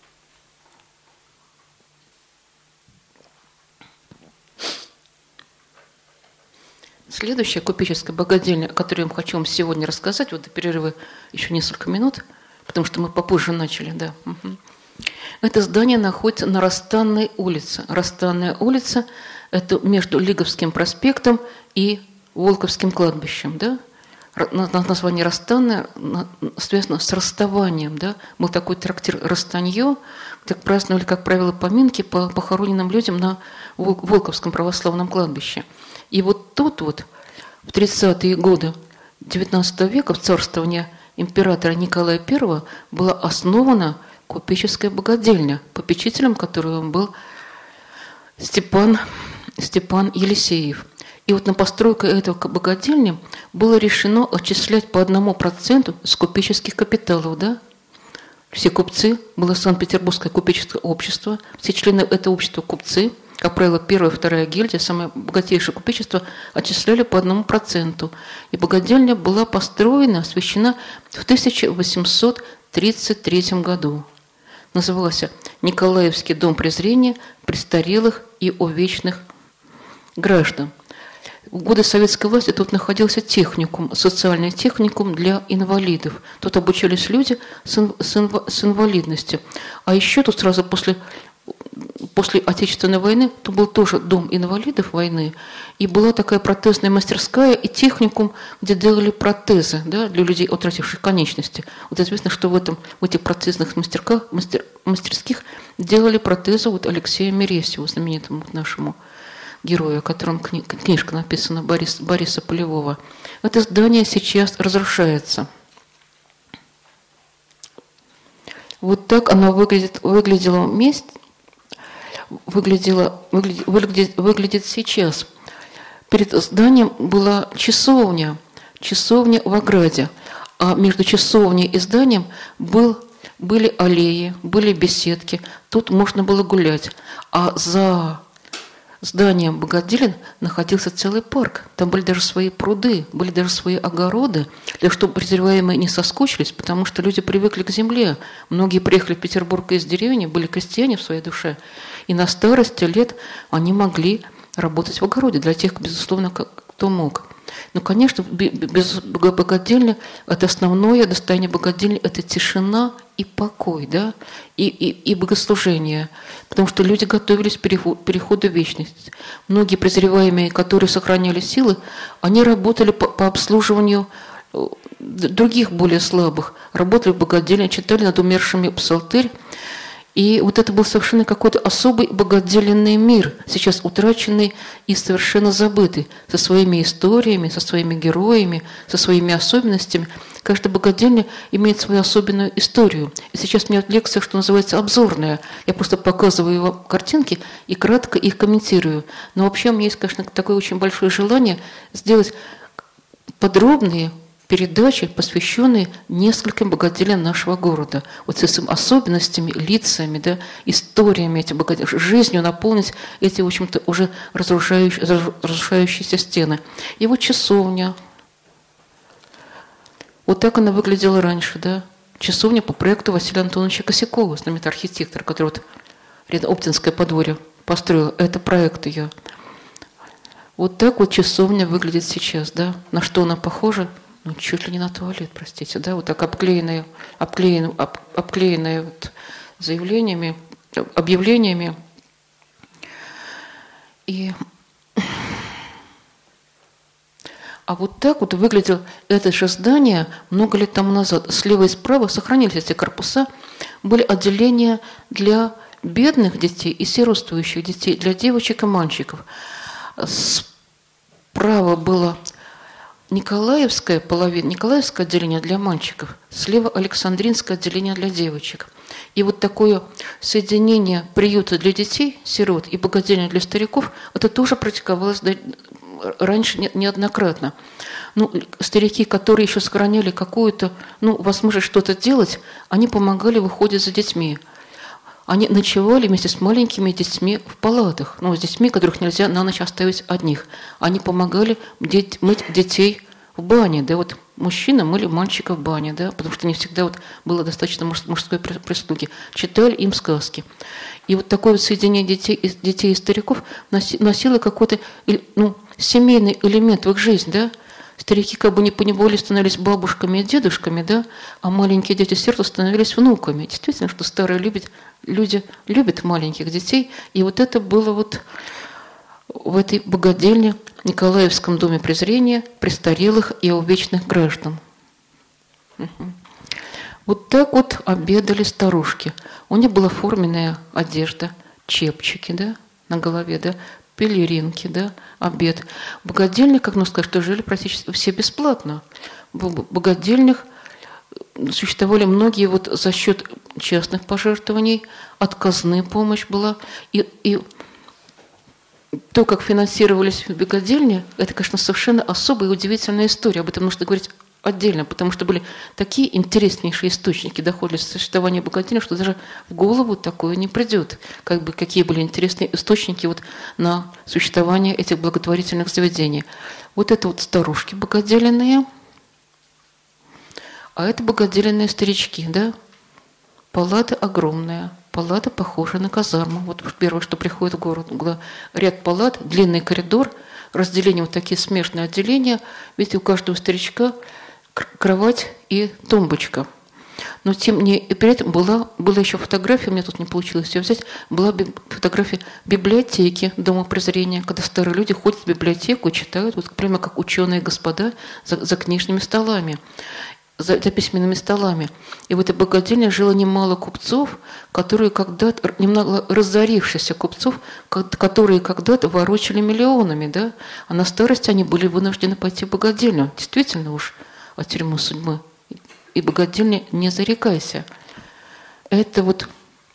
Следующая купеческая богадельня, о которой я хочу вам сегодня рассказать, вот до перерыва еще несколько минут, потому что мы попозже начали, да. Угу. Это здание находится на Расстанной улице. Расстанная улица – это между Лиговским проспектом и Волковским кладбищем, да. Название Расстанная связано с расставанием, да. Был такой трактир «Расстанье», где праздновали, как правило, поминки по похороненным людям на Волковском православном кладбище. И вот тут вот в 30-е годы XIX века в царствовании императора Николая I была основана купеческая богадельня, попечителем которого был Степан Елисеев. И вот на постройку этого богадельни было решено отчислять по 1% с купеческих капиталов, да? Все купцы, было Санкт-Петербургское купеческое общество, все члены этого общества купцы, как правило, первая и вторая гильдия, самое богатейшее купечество, отчисляли по 1%. И богадельня была построена, освящена в 1833 году. Назывался Николаевский дом презрения престарелых и увечных граждан. В годы советской власти тут находился техникум, социальный техникум для инвалидов. Тут обучались люди с инвалидностью. А еще тут сразу после Отечественной войны, то был тоже дом инвалидов войны, и была такая протезная мастерская и техникум, где делали протезы, да, для людей, утративших конечности. Вот известно, что в этих протезных мастерских делали протезы вот Алексею Мересьеву, знаменитому нашему герою, о котором книжка написана Бориса Полевого. Это здание сейчас разрушается. Вот так оно выглядит сейчас. Перед зданием была часовня в ограде, а между часовней и зданием были аллеи, были беседки, тут можно было гулять. А за зданием богадельен находился целый парк. Там были даже свои пруды, были даже свои огороды, для чтобы презреваемые не соскучились, потому что люди привыкли к земле. Многие приехали в Петербург из деревни, были крестьяне в своей душе. И на старости лет они могли работать в огороде, для тех, безусловно, кто мог. Но, конечно, без богадельни это основное достояние богадельни – это тишина и покой, да? и богослужение, потому что люди готовились к переходу в вечность. Многие презреваемые, которые сохраняли силы, они работали по обслуживанию других более слабых, работали в богадельне, читали над умершими псалтырь. И вот это был совершенно какой-то особый богоделенный мир, сейчас утраченный и совершенно забытый, со своими историями, со своими героями, со своими особенностями. Каждая богодельня имеет свою особенную историю. И сейчас у меня лекция, что называется, обзорная. Я просто показываю вам картинки и кратко их комментирую. Но вообще у меня есть, конечно, такое очень большое желание сделать подробные передачи, посвященные нескольким богадельням нашего города. Вот с этими особенностями, лицами, да, историями этих богадельм, жизнью наполнить эти, в общем-то, уже разрушающиеся стены. И вот часовня. Вот так она выглядела раньше, да. Часовня по проекту Василия Антоновича Косякова, знаменитый архитектор, который вот Оптинское подворье построил. Это проект ее. Вот так вот часовня выглядит сейчас, да. На что она похожа? Ну, чуть ли не на туалет, простите, да, вот так обклеенные вот заявлениями, объявлениями. А вот так вот выглядело это же здание много лет тому назад. Слева и справа сохранились эти корпуса, были отделения для бедных детей и сиротствующих детей, для девочек и мальчиков. Справа было Николаевское отделение для мальчиков, слева Александринское отделение для девочек. И вот такое соединение приюта для детей, сирот, и богадельня для стариков, это тоже практиковалось раньше неоднократно. Ну, старики, которые еще сохраняли какую-то, возможность что-то делать, они помогали выходить за детьми. Они ночевали вместе с маленькими детьми в палатах, с детьми, которых нельзя на ночь оставить одних. Они помогали мыть детей в бане, да, вот мужчины мыли мальчика в бане, да, потому что не всегда вот было достаточно мужской прислуги. Читали им сказки. И вот такое вот соединение детей и стариков носило какой-то, семейный элемент в их жизнь, да. Старики как бы не поневоле становились бабушками и дедушками, да, а маленькие дети-сироты становились внуками. Действительно, что старые люди любят маленьких детей. И вот это было вот в этой богадельне, Николаевском доме презрения престарелых и увечных граждан. Вот так вот обедали старушки. У них была форменная одежда, чепчики, да, на голове, да, пелеринки, да, обед. В богадельнях, как нужно сказать, что жили практически все бесплатно. В богадельнях существовали многие вот за счет частных пожертвований, от казны помощь была. И то, как финансировались богадельни, это, конечно, совершенно особая и удивительная история. Об этом нужно говорить отдельно, потому что были такие интереснейшие источники дохода существования богадельни, что даже в голову такое не придет. Какие были интересные источники вот на существование этих благотворительных заведений. Вот это вот старушки богадельные, а это богадельные старички, да? Палата огромная, палата похожа на казарму. Вот первое, что приходит в город. Ряд палат, длинный коридор, разделение, вот такие смежные отделения. Видите, у каждого старичка кровать и тумбочка. Но при этом была еще фотография, у меня тут не получилось ее взять, была фотография библиотеки Дома презрения, когда старые люди ходят в библиотеку и читают, вот прямо как ученые господа за книжными столами, за письменными столами. И в этой богадельне жило немало купцов, которые когда-то, немного разорившихся купцов, которые когда-то ворочали миллионами, да? А на старости они были вынуждены пойти в богадельню. Действительно уж от тюрьмы судьбы. И богадельня не зарекайся. Это вот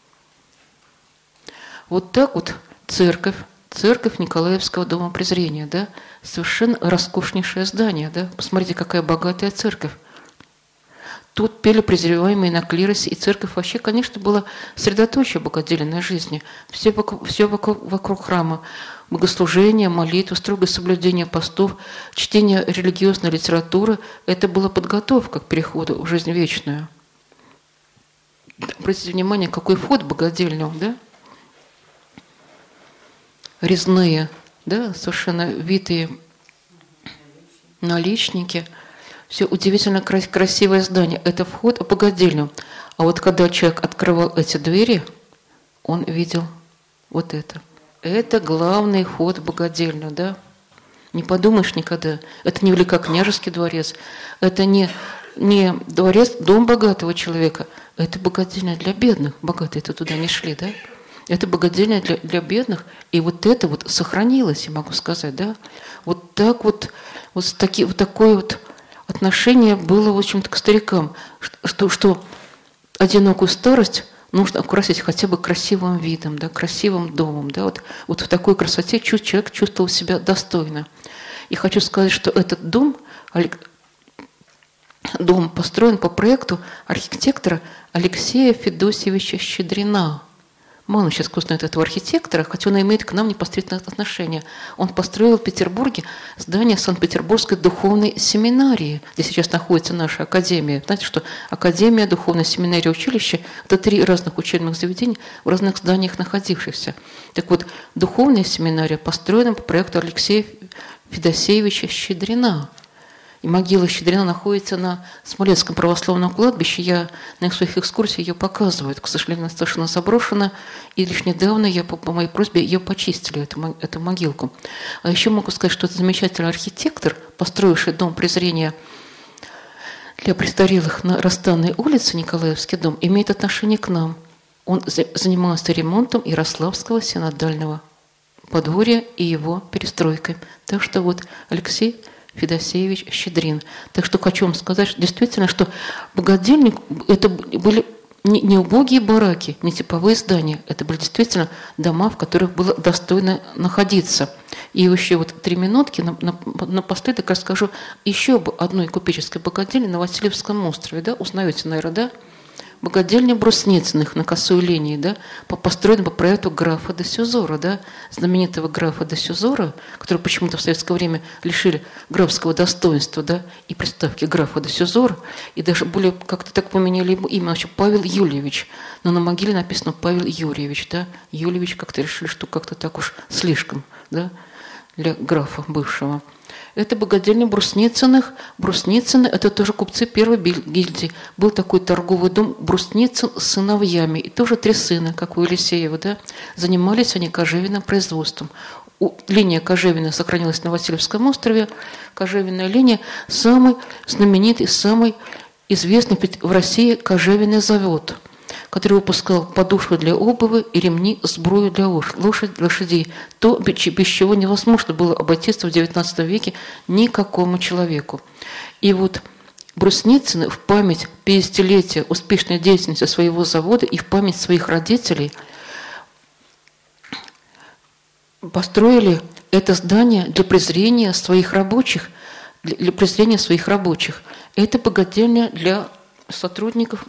так вот церковь Николаевского дома презрения, да? Совершенно роскошнейшее здание, да? Посмотрите, какая богатая церковь. Тут пели презреваемые на клиросе, и церковь вообще, конечно, была средоточие богодельной жизни. Все вокруг храма. богослужение, молитва, строгое соблюдение постов, чтение религиозной литературы – это была подготовка к переходу в жизнь вечную. Обратите внимание, какой вход в богадельню, да? Резные, да, совершенно витые наличники. Все удивительно красивое здание. Это вход в богадельню. А вот когда человек открывал эти двери, он видел вот это. Это главный вход в богадельню, да? Не подумаешь никогда. Это не великокняжеский дворец. Это не дворец, дом богатого человека. Это богадельня для бедных. Богатые-то туда не шли, да? Это богадельня для бедных. И вот это вот сохранилось, я могу сказать, да? Вот так вот такое вот отношение было, в общем-то, к старикам, что одинокую старость нужно украсить хотя бы красивым видом, да, красивым домом. Да, вот в такой красоте человек чувствовал себя достойно. И хочу сказать, что этот дом построен по проекту архитектора Алексея Федосеевича Щедрина. Мало сейчас кто знает этого архитектора, хотя он имеет к нам непосредственное отношение. Он построил в Петербурге здание Санкт-Петербургской духовной семинарии, где сейчас находится наша академия. Знаете, что академия, духовная семинария, училище – это 3 разных учебных заведения в разных зданиях находившихся. Так вот, духовная семинария построена по проекту Алексея Федосеевича Щедрина. И могила Щедрина находится на Смоленском православном кладбище. Я на своих экскурсиях ее показываю. К сожалению, она совершенно заброшена. И лишь недавно я по моей просьбе ее почистили, эту могилку. А еще могу сказать, что это замечательный архитектор, построивший дом презрения для престарелых на Ростанной улице, Николаевский дом, имеет отношение к нам. Он занимался ремонтом Ярославского синодального подворья и его перестройкой. Так что вот Алексей Федосеевич Щедрин. Так что хочу вам сказать, что действительно, что богадельник это были не убогие бараки, не типовые здания, это были действительно дома, в которых было достойно находиться. И еще вот 3 минутки напоследок расскажу еще об одной купеческой богадельне на Васильевском острове. Да? Узнаете, наверное, да? Богадельня Брусницыных на косой линии, да, построена по проекту графа де Сюзора, да, знаменитого графа де Сюзора, который почему-то в советское время лишили графского достоинства, да, и приставки графа де Сюзора, и даже более как-то так поменяли ему имя, вообще Павел Юльевич, но на могиле написано Павел Юрьевич, да, Юльевич как-то решили, что как-то так уж слишком, да, для графа бывшего. Это богадельня Брусницыных. Брусницыны – это тоже купцы первой гильдии. Был такой торговый дом Брусницын с сыновьями. И тоже 3 сына, как у Елисеева. Да? Занимались они кожевенным производством. Линия кожевенная сохранилась на Васильевском острове. Кожевенная линия – самый знаменитый, самый известный в России кожевенный завод, который выпускал подошвы для обуви и ремни, сбрую для лошадей. То, без чего невозможно было обойтись в XIX веке никакому человеку. И вот Брусницыны в память 50-летия успешной деятельности своего завода и в память своих родителей построили это здание для презрения своих рабочих. Это богадельня для сотрудников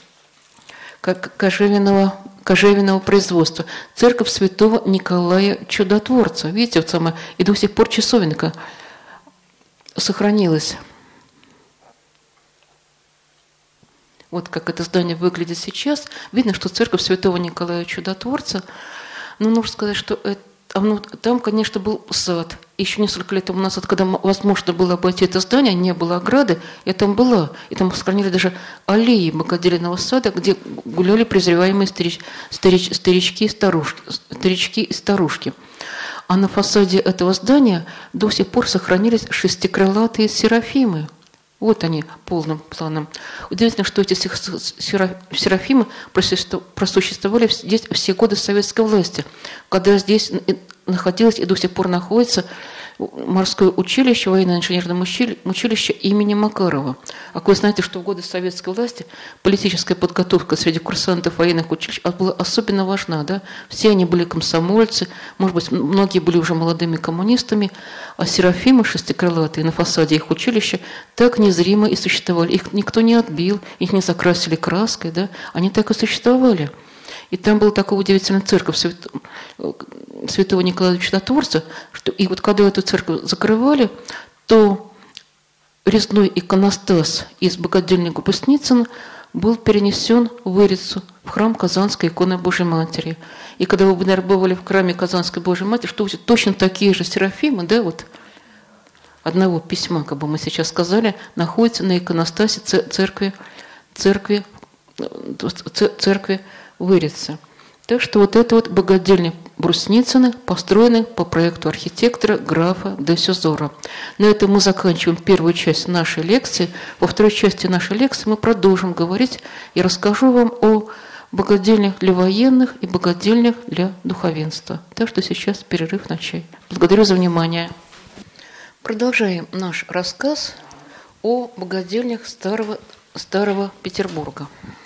кожевенного производства. Церковь святого Николая Чудотворца. Видите, вот самое, и до сих пор часовенка сохранилась. Вот как это здание выглядит сейчас. Видно, что церковь святого Николая Чудотворца. Но нужно сказать, что там, конечно, был сад. Еще несколько лет тому назад, когда возможно было обойти это здание, не было ограды, я там была. И там сохранили даже аллеи богадельного сада, где гуляли презреваемые старички и старушки. А на фасаде этого здания до сих пор сохранились 6-крылатые серафимы. Вот они полным планом. Удивительно, что эти серафимы просуществовали здесь все годы советской власти, когда здесь находилось и до сих пор находится морское училище, военное инженерное училище имени Макарова. А вы знаете, что в годы советской власти политическая подготовка среди курсантов военных училищ была особенно важна. Да? Все они были комсомольцы, может быть, многие были уже молодыми коммунистами, а серафимы 6-крылатые на фасаде их училища так незримо и существовали. Их никто не отбил, их не закрасили краской, да? Они так и существовали. И там была такая удивительная церковь святого Николая Чудотворца, что и вот когда эту церковь закрывали, то резной иконостас из богадельни Брусницына был перенесен в Вырицу, в храм Казанской иконы Божьей Матери. И когда вы, наверное, бывали в храме Казанской Божьей Матери, что точно такие же серафимы, да, вот одного письма, как бы мы сейчас сказали, находятся на иконостасе церкви Вырицы. Так что вот это вот богадельня Брусницына построены по проекту архитектора графа де Сюзора. На этом мы заканчиваем первую часть нашей лекции. Во второй части нашей лекции мы продолжим говорить и расскажу вам о богадельнях для военных и богадельнях для духовенства. Так что сейчас перерыв на чай. Благодарю за внимание. Продолжаем наш рассказ о богадельнях Старого Петербурга.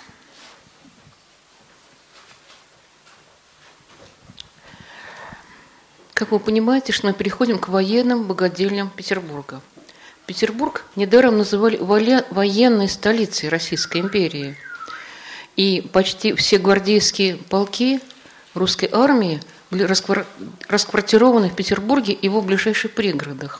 Как вы понимаете, что мы переходим к военным богадельням Петербурга. Петербург недаром называли военной столицей Российской империи. И почти все гвардейские полки русской армии были расквартированы в Петербурге и его ближайших пригородах.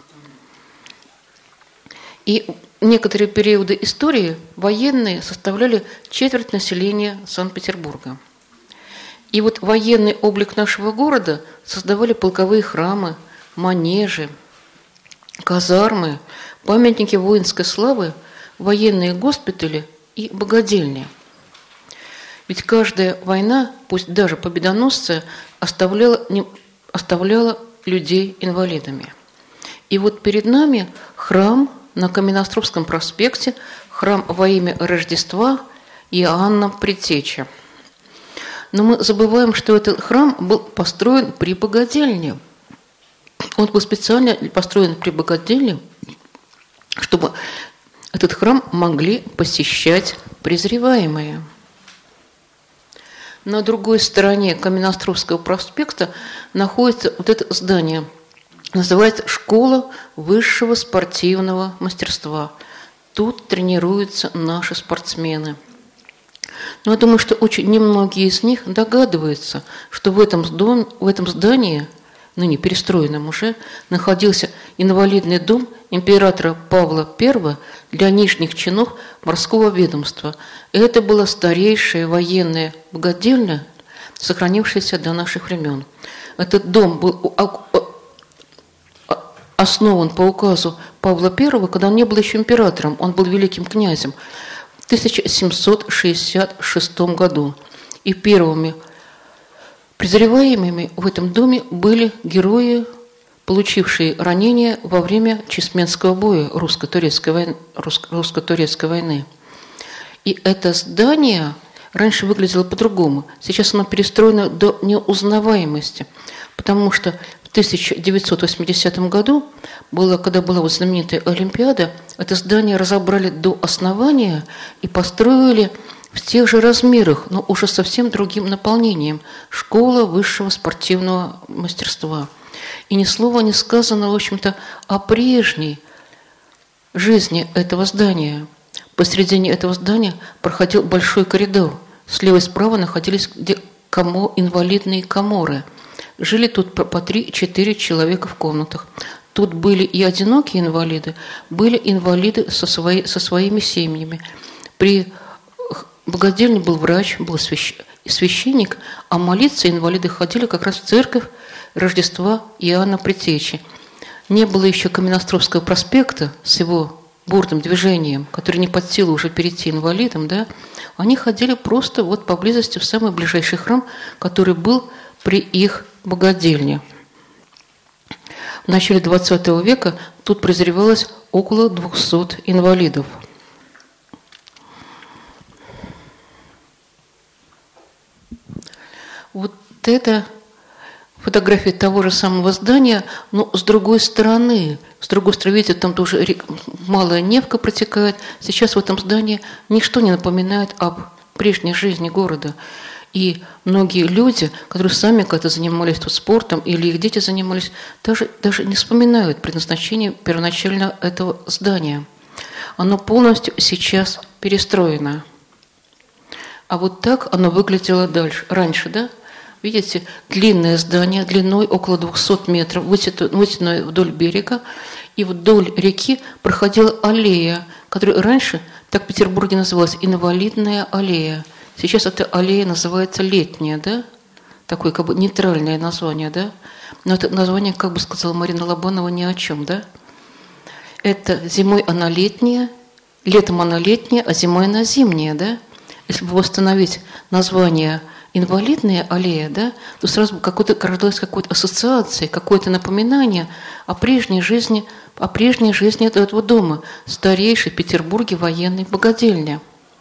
И в некоторые периоды истории военные составляли четверть населения Санкт-Петербурга. И вот военный облик нашего города создавали полковые храмы, манежи, казармы, памятники воинской славы, военные госпитали и богадельни. Ведь каждая война, пусть даже победоносная, оставляла людей инвалидами. И вот перед нами храм на Каменноостровском проспекте, храм во имя Рождества Иоанна Предтечи. Но мы забываем, что этот храм был построен при богадельне. Он был специально построен при богадельне, чтобы этот храм могли посещать презреваемые. На другой стороне Каменноостровского проспекта находится вот это здание. Называется «Школа высшего спортивного мастерства». Тут тренируются наши спортсмены. Но я думаю, что очень немногие из них догадываются, что в этом здании, ныне перестроенном уже, находился инвалидный дом императора Павла I для нижних чинов морского ведомства. И это была старейшая военная богадельня, сохранившаяся до наших времен. Этот дом был основан по указу Павла I, когда он не был еще императором, он был великим князем, в 1766 году. И первыми презреваемыми в этом доме были герои, получившие ранения во время Чесменского боя русско-турецкой войны. И это здание раньше выглядело по-другому. Сейчас оно перестроено до неузнаваемости, потому что в 1980 году, когда была вот знаменитая Олимпиада, это здание разобрали до основания и построили в тех же размерах, но уже совсем другим наполнением. Школа высшего спортивного мастерства. И ни слова не сказано, в общем-то, о прежней жизни этого здания. Посредине этого здания проходил большой коридор. Слева и справа находились инвалидные каморы. Жили тут по 3-4 человека в комнатах. Тут были и одинокие инвалиды, были инвалиды со своими семьями. При богадельне был врач, был священник, а молиться инвалиды ходили как раз в церковь Рождества Иоанна Предтечи. Не было еще Каменноостровского проспекта с его бурным движением, который не под силу уже перейти инвалидам, да? Они ходили просто вот поблизости в самый ближайший храм, который был при их богадельне. В начале XX века тут презревалось около 200 инвалидов. Вот это фотография того же самого здания, но с другой стороны, видите, там тоже Малая Невка протекает. Сейчас в этом здании ничто не напоминает об прежней жизни города. И многие люди, которые сами когда-то занимались тут спортом, или их дети занимались, даже не вспоминают предназначение первоначально этого здания. Оно полностью сейчас перестроено. А вот так оно выглядело раньше, да? Видите, длинное здание, длиной около 200 метров, вытянутое вдоль берега, и вдоль реки проходила аллея, которая раньше, так в Петербурге называлась, инвалидная аллея. Сейчас эта аллея называется Летняя, да? Такое как бы нейтральное название, да? Но это название, как бы сказала Марина Лобанова, ни о чем, да? Это зимой она летняя, летом она летняя, а зимой она зимняя, да? Если бы восстановить название инвалидная аллея, да, то сразу родилась какая-то ассоциация, какое-то напоминание о прежней жизни этого дома, старейшей в Петербурге военной богадельни.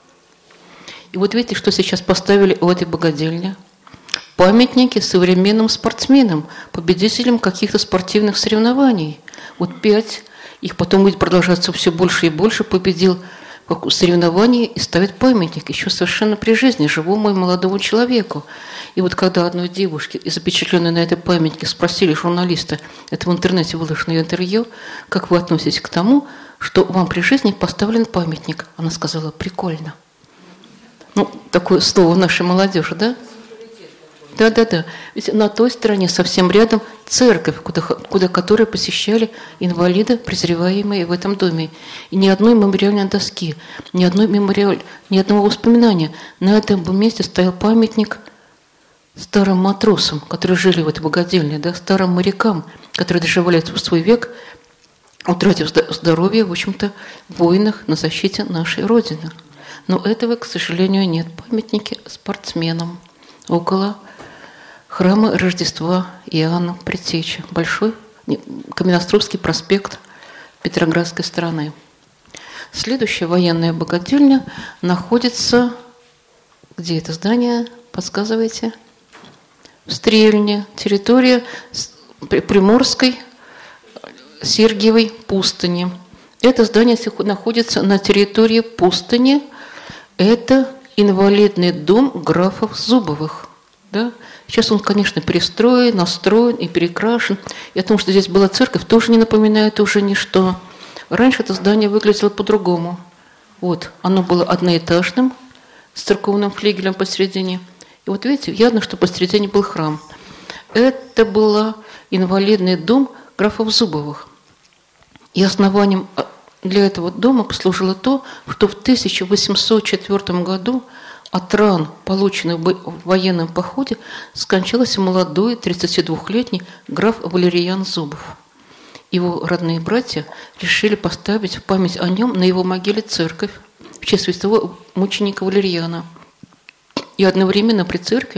И вот видите, что сейчас поставили у этой богадельни? Памятники современным спортсменам, победителям каких-то спортивных соревнований. Вот 5, их потом будет продолжаться все больше и больше, победил в соревновании и ставит памятник еще совершенно при жизни живому и молодому человеку. И вот когда одной девушке, запечатленной на этой памятнике, спросили журналиста, это в интернете выложено интервью, как вы относитесь к тому, что вам при жизни поставлен памятник? Она сказала, прикольно. Ну, такое слово нашей молодежи, да? Да. Ведь на той стороне совсем рядом церковь, куда которые посещали инвалиды, презреваемые в этом доме. И ни одной мемориальной доски, ни одного воспоминания. На этом месте стоял памятник старым матросам, которые жили в этой богадельне, да, старым морякам, которые доживали в свой век, утратив здоровье, в общем-то, в войнах на защите нашей Родины. Но этого, к сожалению, нет. Памятники спортсменам около храма Рождества Иоанна Предтечи. Большой Каменноостровский проспект Петроградской стороны. Следующая военная богадельня находится... Где это здание? Подсказывайте. В Стрельне. Территория Приморской Сергиевой пустыни. Это здание находится на территории пустыни. Это инвалидный дом графов Зубовых. Да? Сейчас он, конечно, перестроен, настроен и перекрашен. И о том, что здесь была церковь, тоже не напоминает уже ничто. Раньше это здание выглядело по-другому. Вот, оно было одноэтажным, с церковным флигелем посередине. И вот видите, явно, что посередине был храм. Это был инвалидный дом графов Зубовых. И основанием для этого дома послужило то, что в 1804 году от ран, полученных в военном походе, скончался молодой 32-летний граф Валериан Зубов. Его родные братья решили поставить в память о нем на его могиле церковь в честь святого мученика Валериана. И одновременно при церкви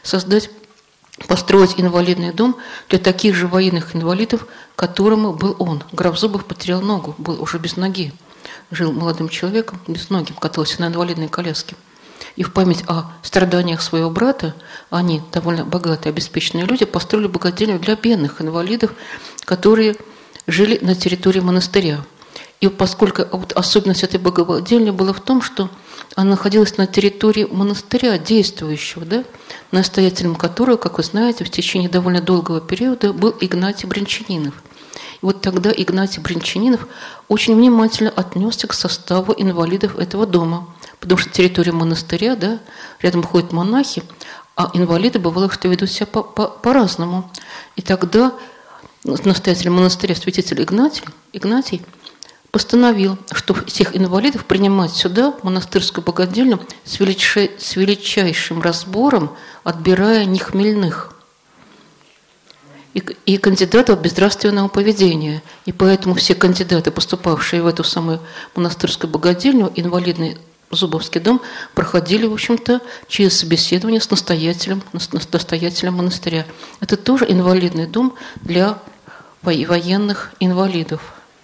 построить инвалидный дом для таких же военных инвалидов, которому был он. Граф Зубов потерял ногу, был уже без ноги. Жил молодым человеком, без ноги, катался на инвалидной коляске. И в память о страданиях своего брата, они, довольно богатые, обеспеченные люди, построили богадельню для бедных инвалидов, которые жили на территории монастыря. И поскольку особенность этой богадельни была в том, что она находилась на территории монастыря, действующего, да, настоятелем которого, как вы знаете, в течение довольно долгого периода был Игнатий Брянчанинов. И вот тогда Игнатий Брянчанинов очень внимательно отнесся к составу инвалидов этого дома, потому что территория монастыря, да, рядом ходят монахи, а инвалиды, бывало, что ведут себя по-разному. И тогда настоятель монастыря, святитель Игнатий, постановил, что всех инвалидов принимать сюда, в монастырскую богадельню, с величайшим разбором, отбирая нехмельных и кандидатов безнравственного поведения. И поэтому все кандидаты, поступавшие в эту самую монастырскую богадельню, инвалидный Зубовский дом, проходили, в общем-то, через собеседование с настоятелем монастыря. Это тоже инвалидный дом для военных инвалидов.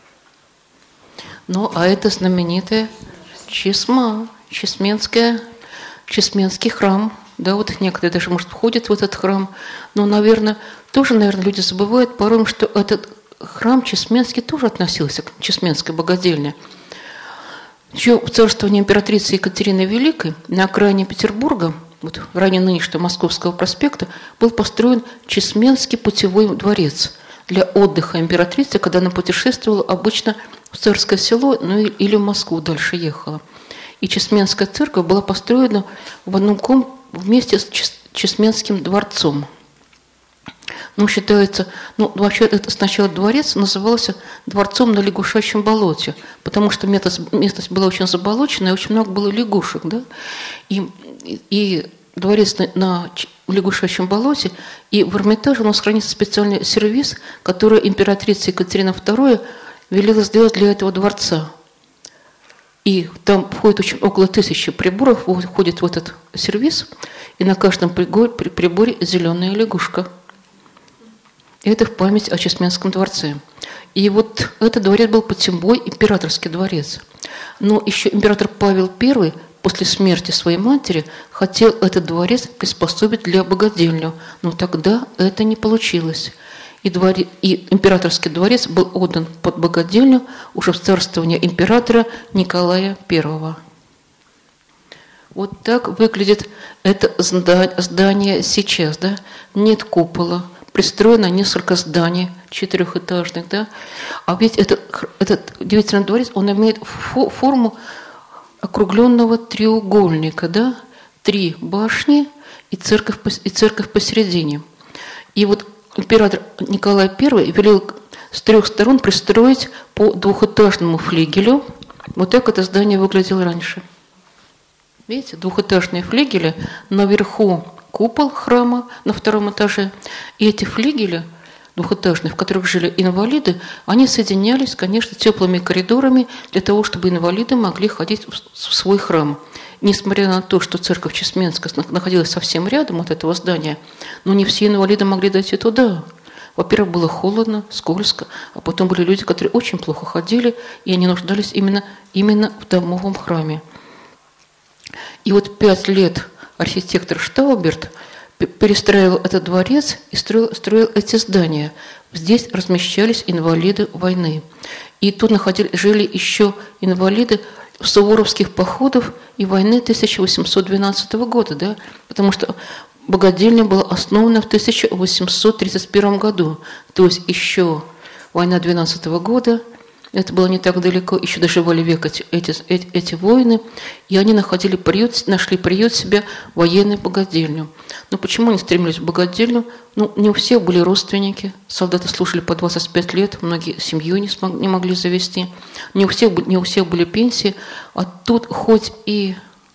Ну, а это знаменитая Чесма, Чесменский храм. Да, вот некоторые даже, может, входят в этот храм. Но, наверное, люди забывают порой, что этот храм Чесменский тоже относился к Чесменской богадельне. Еще в царствовании императрицы Екатерины Великой на окраине Петербурга, вот в районе нынешнего Московского проспекта, был построен Чесменский путевой дворец для отдыха императрицы, когда она путешествовала обычно в Царское Село, ну или в Москву дальше ехала. И Чесменская церковь была построена в одном вместе с Чесменским дворцом. Ну, считается, вообще это сначала дворец назывался дворцом на лягушачьем болоте, потому что местность была очень заболоченная, очень много было лягушек, да, и дворец на лягушачьем болоте, и в Эрмитаже у нас хранится специальный сервиз, который императрица Екатерина II велела сделать для этого дворца. И там входит около 1000 приборов, входит в этот сервиз, и на каждом приборе зеленая лягушка. Это в память о Чесменском дворце. И вот этот дворец был под Сембой, императорский дворец. Но еще император Павел I после смерти своей матери хотел этот дворец приспособить для богадельни, но тогда это не получилось. И императорский дворец был отдан под богадельню уже в царствование императора Николая I. Вот так выглядит это здание сейчас. Да? Нет купола, пристроено несколько зданий четырехэтажных. Да? А ведь этот удивительный дворец, он имеет форму округленного треугольника. Да? 3 башни и церковь посередине. И вот император Николай I велел с 3 сторон пристроить по 2-этажному флигелю. Вот так это здание выглядело раньше. Видите, 2-этажные флигели, наверху купол храма на 2 этаже. И эти флигели 2-этажные, в которых жили инвалиды, они соединялись, конечно, теплыми коридорами для того, чтобы инвалиды могли ходить в свой храм. Несмотря на то, что церковь Чесменская находилась совсем рядом от этого здания, но не все инвалиды могли дойти туда. Во-первых, было холодно, скользко, а потом были люди, которые очень плохо ходили, и они нуждались именно в домовом храме. И вот 5 лет архитектор Штауберт перестраивал этот дворец и строил эти здания. Здесь размещались инвалиды войны. И тут жили еще инвалиды суворовских походов и войны 1812 года, да? Потому что богадельня была основана в 1831 году, то есть еще война 12 года, это было не так далеко, еще доживали век эти воины, и они нашли приют себе в военной богадельню. Но почему они стремились в богадельню? Не у всех были родственники, солдаты служили по 25 лет, многие семью не могли завести, не у всех были пенсии, а тут хоть и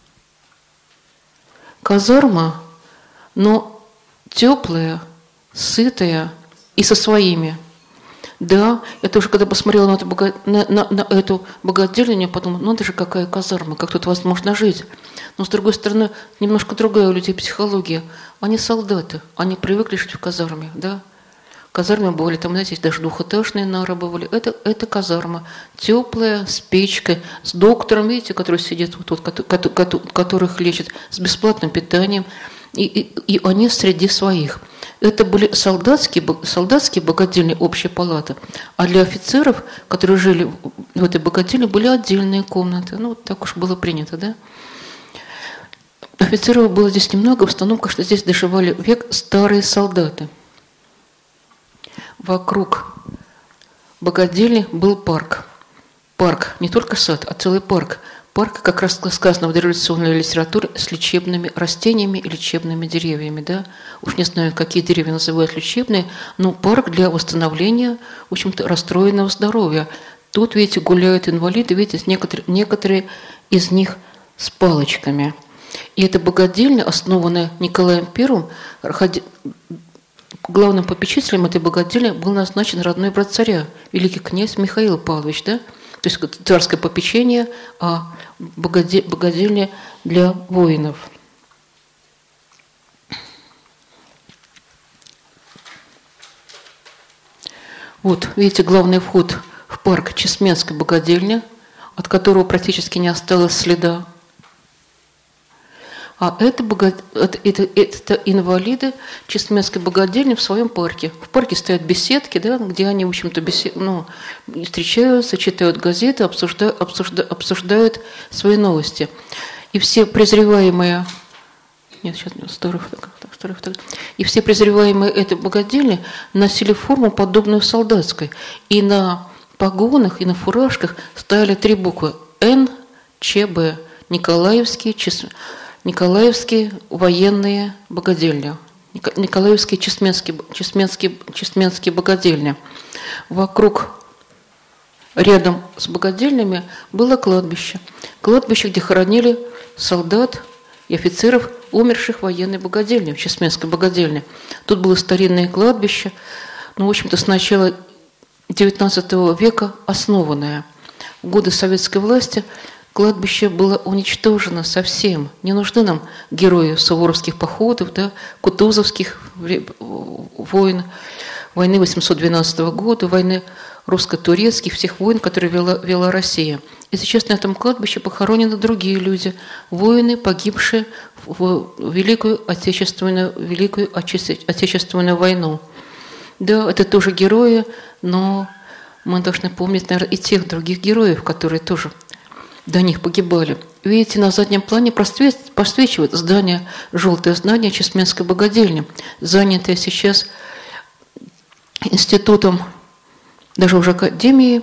казарма, но теплая, сытая и со своими. Да, я тоже, когда посмотрела на эту богадельню, я подумала, это же какая казарма, как тут возможно жить. Но, с другой стороны, немножко другая у людей психология. Они солдаты, они привыкли жить в казарме, да. В казарме бывали, там, знаете, даже 2-этажные нары бывали. Это казарма, теплая, с печкой, с доктором, видите, который сидит вот тут, которых лечат, с бесплатным питанием. И они среди своих. Это были солдатские богадельни общей палаты, а для офицеров, которые жили в этой богадельне, были отдельные комнаты. Вот так уж было принято, да? Офицеров было здесь немного, в основном, конечно, здесь доживали век старые солдаты. Вокруг богадельни был парк. Парк, не только сад, а целый парк. Парк, как раз сказано в дореволюционной литературе, с лечебными растениями и лечебными деревьями. Да? Уж не знаю, какие деревья называют лечебные, но парк для восстановления, в общем-то, расстроенного здоровья. Тут, видите, гуляют инвалиды, видите, некоторые из них с палочками. И эта богадельня, основанная Николаем I, главным попечителем этой богадельни был назначен родной брат царя, великий князь Михаил Павлович, да? То есть царское попечение, а богадельня для воинов. Вот, видите, главный вход в парк Чесменской богадельни, от которого практически не осталось следа. А это инвалиды Чесменской богадельни в своем парке. В парке стоят беседки, да, где они, в общем-то, встречаются, читают газеты, обсуждают свои новости. И все презреваемые... Нет, сейчас второй фотография. И все презреваемые этой богадельни носили форму, подобную солдатской. И на погонах, и на фуражках стояли 3 буквы Н, ЧБ. Николаевские военные богадельни, Николаевские Чесменские богадельни. Вокруг, рядом с богадельнями было кладбище. Кладбище, где хоронили солдат и офицеров, умерших в военной богадельне, в Чесменской богадельне. Тут было старинное кладбище, в общем-то, с начала XIX века основанное. В годы советской власти кладбище было уничтожено совсем. Не нужны нам герои суворовских походов, да, кутузовских войн, войны 812 года, войны русско-турецких, всех войн, которые вела Россия. И сейчас на этом кладбище похоронены другие люди, воины, погибшие в Великую Отечественную войну. Да, это тоже герои, но мы должны помнить, наверное, и тех других героев, которые тоже до них погибали. Видите, на заднем плане просвечивает здание, желтое здание Чесменской богадельни, занятое сейчас институтом, даже уже академии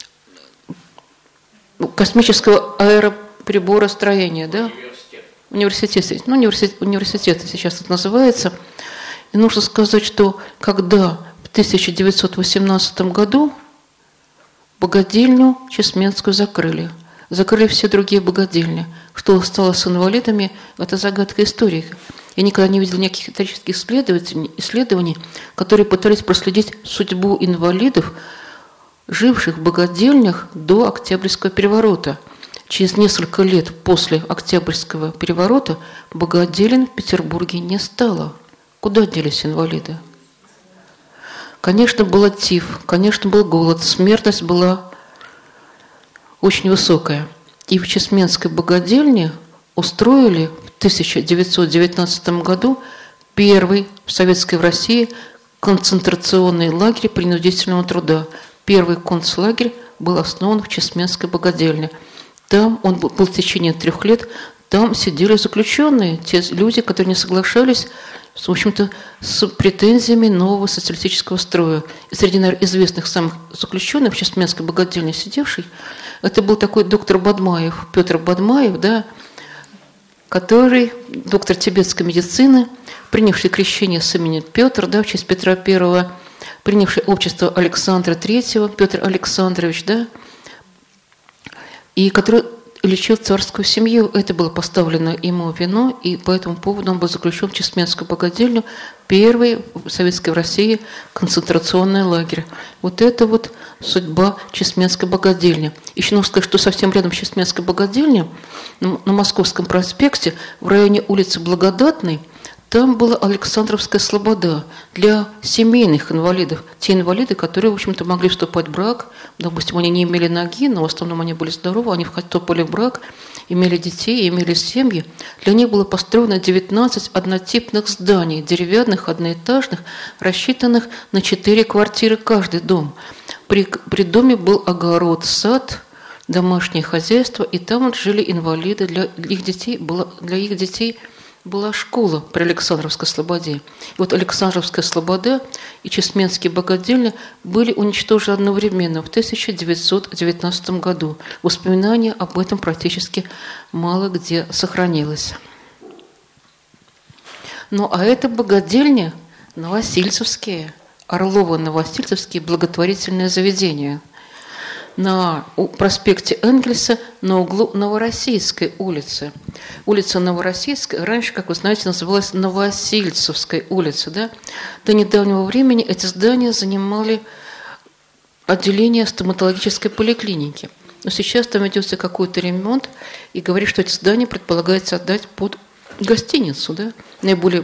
космического аэроприборостроения, да? Университет. Университет сейчас это называется. И нужно сказать, что когда в 1918 году богадельню Чесменскую закрыли все другие богадельни. Что стало с инвалидами, это загадка истории. Я никогда не видел никаких исторических исследований, которые пытались проследить судьбу инвалидов, живших в богадельнях до Октябрьского переворота. Через несколько лет после Октябрьского переворота богадельен в Петербурге не стало. Куда делись инвалиды? Конечно, был тиф, конечно, был голод, смертность была очень высокая. И в Чесменской богадельне устроили в 1919 году первый в России концентрационный лагерь принудительного труда. Первый концлагерь был основан в Чесменской богадельне. Там он был в течение 3 лет. Там сидели заключенные, те люди, которые не соглашались, в общем-то, с претензиями нового социалистического строя. И среди, наверное, известных самых заключенных в Чесменской богадельне сидевший, это был такой доктор Бадмаев, Петр Бадмаев, да, который доктор тибетской медицины, принявший крещение с именем Петр, да, в честь Петра I, принявший общество Александра III, Петр Александрович, да, и который лечил царскую семью. Это было поставлено ему в вину, и по этому поводу он был заключен в Чесменскую богадельню, первый в советской России концентрационный лагерь. Вот это вот судьба Чесменской богадельни. Еще нужно сказать, что совсем рядом с Чесменской богадельней, на Московском проспекте, в районе улицы Благодатной, там была Александровская слобода для семейных инвалидов. Те инвалиды, которые, в общем-то, могли вступать в брак. Допустим, они не имели ноги, но в основном они были здоровы, они вступали в брак, имели детей, имели семьи. Для них было построено 19 однотипных зданий, деревянных, одноэтажных, рассчитанных на 4 квартиры каждый дом. При доме был огород, сад, домашнее хозяйство, и там вот жили инвалиды. Для их детей была школа при Александровской слободе. И вот Александровская слобода и Чесменские богадельни были уничтожены одновременно в 1919 году. Воспоминания об этом практически мало где сохранилось. Ну, а это богадельни новосильцевские, Орлово-Новосильцевские благотворительные заведения. На проспекте Энгельса на углу Новороссийской улицы. Улица Новороссийская раньше, как вы знаете, называлась Новосильцевской улицей. Да? До недавнего времени эти здания занимали отделение стоматологической поликлиники. Но сейчас там ведется какой-то ремонт, и говорит, что эти здания предполагается отдать под гостиницу, да? Наиболее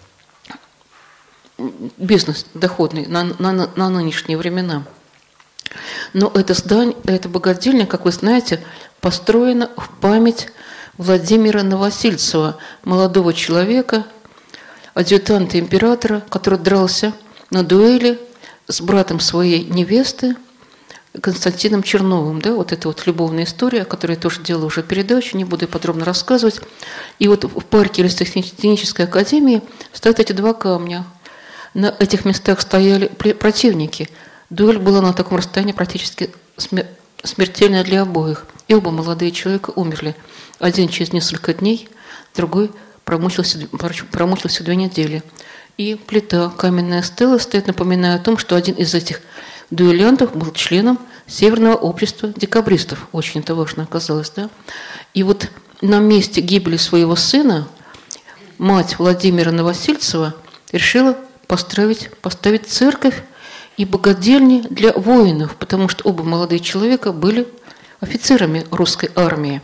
бизнес доходный на нынешние времена. Но это здание, эта богадельня, как вы знаете, построена в память Владимира Новосильцева, молодого человека, адъютанта императора, который дрался на дуэли с братом своей невесты Константином Черновым. Да? Вот это вот любовная история, о которой я тоже делала уже передачу, не буду подробно рассказывать. И вот в парке Лесотехнической академии стоят эти 2 камня. На этих местах стояли противники. Дуэль была на таком расстоянии практически смертельная для обоих. И оба молодые человека умерли. Один через несколько дней, другой промучился 2 недели. И плита, каменная стела стоит, напоминая о том, что один из этих дуэлянтов был членом Северного общества декабристов. Очень это важно оказалось, да? И вот на месте гибели своего сына мать Владимира Новосельцева решила поставить церковь и богадельни для воинов, потому что оба молодые человека были офицерами русской армии.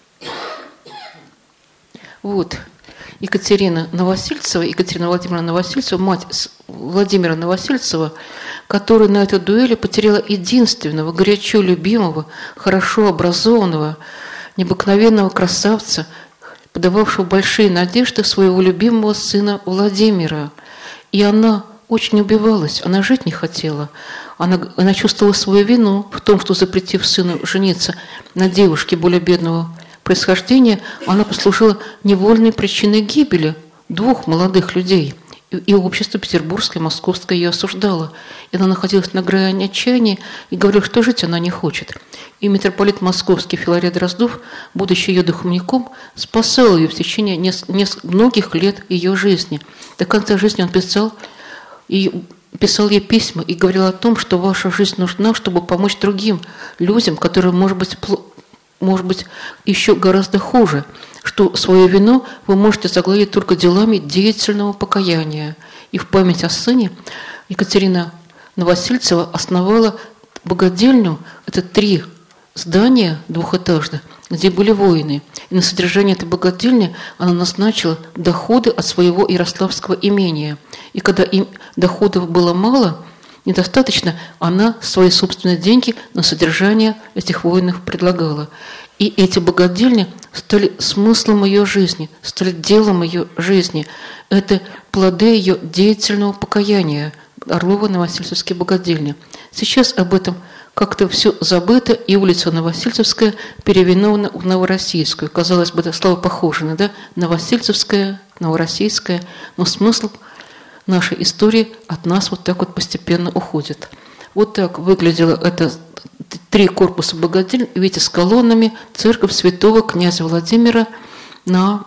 Вот. Екатерина Владимировна Новосельцева, мать Владимира Новосельцева, которая на этой дуэли потеряла единственного, горячо любимого, хорошо образованного, необыкновенного красавца, подававшего большие надежды своего любимого сына Владимира. И она очень убивалась, она жить не хотела. Она чувствовала свою вину в том, что, запретив сыну жениться на девушке более бедного происхождения, она послужила невольной причиной гибели 2 молодых людей. И общество петербургское, московское ее осуждало. И она находилась на грани отчаяния и говорила, что жить она не хочет. И митрополит московский Филарет Дроздов, будучи ее духовником, спасал ее в течение многих лет ее жизни. До конца жизни он писал ей письма и говорил о том, что ваша жизнь нужна, чтобы помочь другим людям, которые, может быть, еще гораздо хуже, что свою вину вы можете загладить только делами деятельного покаяния. И в память о сыне Екатерина Новосельцева основала богадельню, это 3 здания двухэтажных, где были воины. И на содержание этой богадельни она назначила доходы от своего ярославского имения. И когда им доходов было мало, недостаточно, она свои собственные деньги на содержание этих воинов предлагала. И эти богадельни стали смыслом ее жизни, стали делом ее жизни. Это плоды ее деятельного покаяния, Орлово-Новосельцевские богадельни. Сейчас об этом как-то все забыто, и улица Новосельцевская переименована в Новороссийскую. Казалось бы, это слово похоже, да? Новосельцевская, Новороссийская, но смысл нашей истории от нас вот так вот постепенно уходит. Вот так выглядело это 3 корпуса богадельни, видите, с колоннами, церковь святого князя Владимира на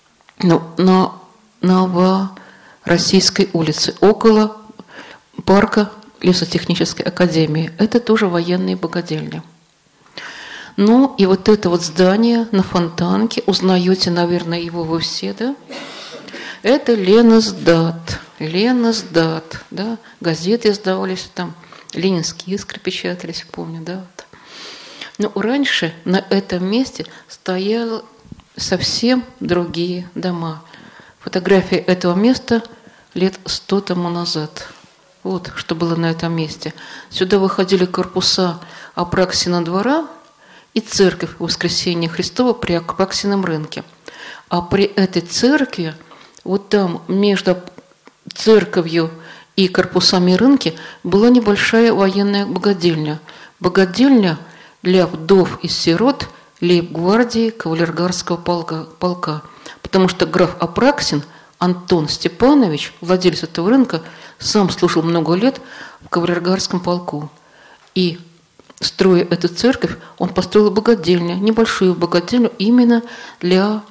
Новороссийской улице, около парка лесотехнической академии. Это тоже военные богадельни. Ну и вот это вот здание на Фонтанке, узнаете, наверное, его вы все, да? Это Леноздат, да? Газеты издавались там, ленинские искры печатались, помню, да? Вот. Но раньше на этом месте стояли совсем другие дома. Фотография этого места лет 100 тому назад. Вот, что было на этом месте. Сюда выходили корпуса Апраксина двора и церковь Воскресения Христова при Апраксином рынке. А при этой церкви, вот там между церковью и корпусами рынки была небольшая военная богадельня. Богадельня для вдов и сирот лейб-гвардии кавалергардского полка. Потому что граф Апраксин Антон Степанович, владелец этого рынка, сам служил много лет в кавалергардском полку. И, строя эту церковь, он построил богадельню, небольшую богадельню именно для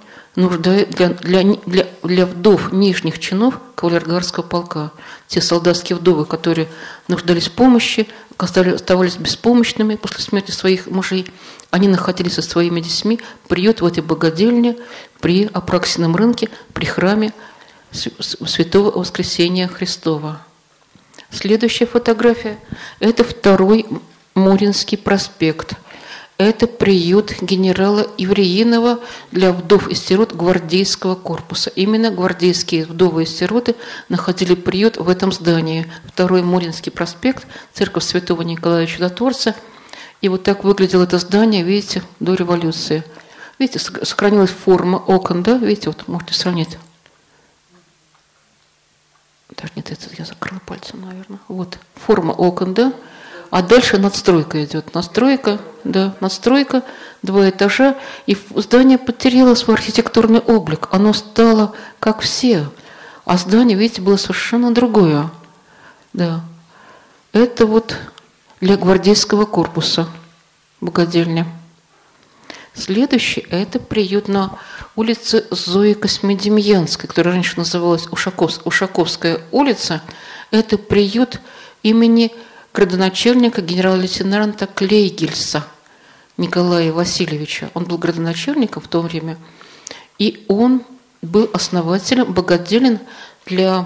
вдов нижних чинов кавалергардского полка. Те солдатские вдовы, которые нуждались в помощи, оставались беспомощными после смерти своих мужей, они находились со своими детьми, приют в этой богадельне при Апраксином рынке, при храме Святого Воскресения Христова. Следующая фотография – это 2-й Муринский проспект. Это приют генерала Ивреинова для вдов и сирот гвардейского корпуса. Именно гвардейские вдовы и сироты находили приют в этом здании. 2-й Муринский проспект, церковь Святого Николая Чудотворца. И вот так выглядело это здание, видите, до революции. Видите, сохранилась форма окон, да? Видите, вот можете сравнить. Даже нет, это я закрыла пальцем, наверное. Вот, форма окон, да? А дальше надстройка идет. Надстройка, 2 этажа. И здание потеряло свой архитектурный облик. Оно стало как все. А здание, видите, было совершенно другое. Да. Это вот для гвардейского корпуса богадельня. Следующий – это приют на улице Зои Космодемьянской, которая раньше называлась Ушаковская улица. Это приют имени градоначальника генерал-лейтенанта Клейгельса Николая Васильевича. Он был градоначальником в то время, и он был основателем, богоделен для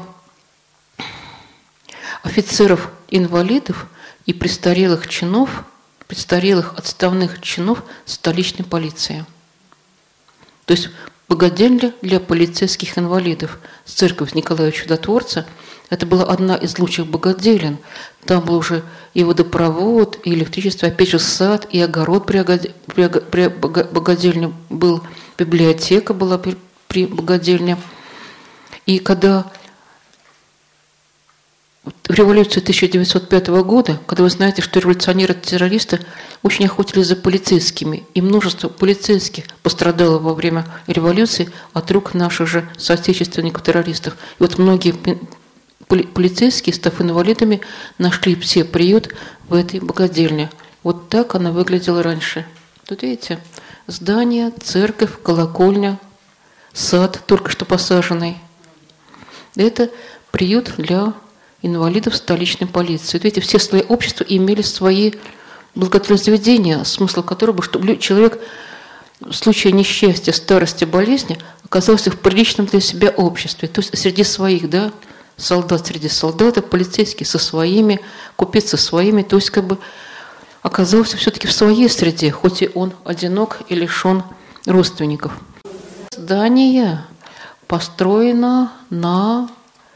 офицеров-инвалидов и престарелых чинов, престарелых отставных чинов столичной полиции. То есть богодельня для полицейских инвалидов. Церковь Николая Чудотворца – это была одна из лучших богоделен. Там был уже и водопровод, и электричество, опять же сад, и огород при богодельне был, библиотека была при богодельне. И когда в революции 1905 года, когда вы знаете, что революционеры-террористы очень охотились за полицейскими, и множество полицейских пострадало во время революции от рук наших же соотечественников-террористов. И вот многие полицейские, став инвалидами, нашли все приют в этой богодельне. Вот так она выглядела раньше. Тут видите, здание, церковь, колокольня, сад, только что посаженный. Это приют для инвалидов столичной полиции. Видите, все слои общества имели свои благотворительные заведения, смысл которого, чтобы человек в случае несчастья, старости, болезни оказался в приличном для себя обществе. То есть среди своих, да, солдат среди солдат, полицейский со своими, купец со своими, то есть как бы оказался все-таки в своей среде, хоть и он одинок и лишен родственников. Здание построено на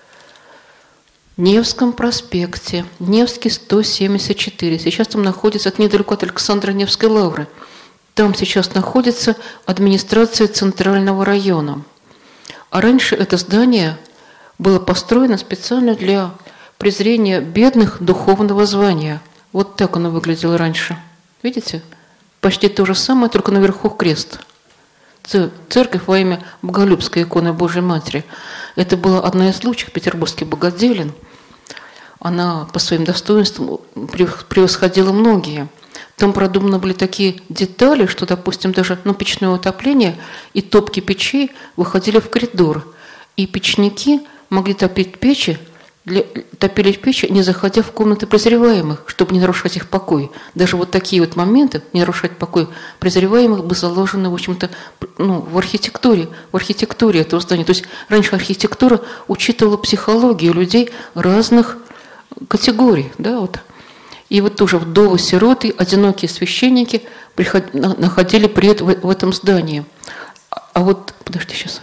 Невском проспекте, Невский 174. Сейчас там находится, это недалеко от Александра Невской лавры. Там сейчас находится администрация Центрального района. А раньше это здание было построено специально для презрения бедных духовного звания. Вот так оно выглядело раньше. Видите? Почти то же самое, только наверху крест. Церковь во имя Боголюбской иконы Божьей Матери. Это была одна из лучших петербургских богоделен. Она по своим достоинствам превосходила многие. Там продуманы были такие детали, что, допустим, даже печное отопление и топки печей выходили в коридор. И печники могли топили печи, не заходя в комнаты презреваемых, чтобы не нарушать их покой. Даже вот такие вот моменты, не нарушать покой презреваемых, бы заложены, в общем-то, в архитектуре этого здания. То есть раньше архитектура учитывала психологию людей разных категорий. Да, вот. И вот тоже вдовы, сироты, одинокие священники находили приют в этом здании. А вот, подожди сейчас.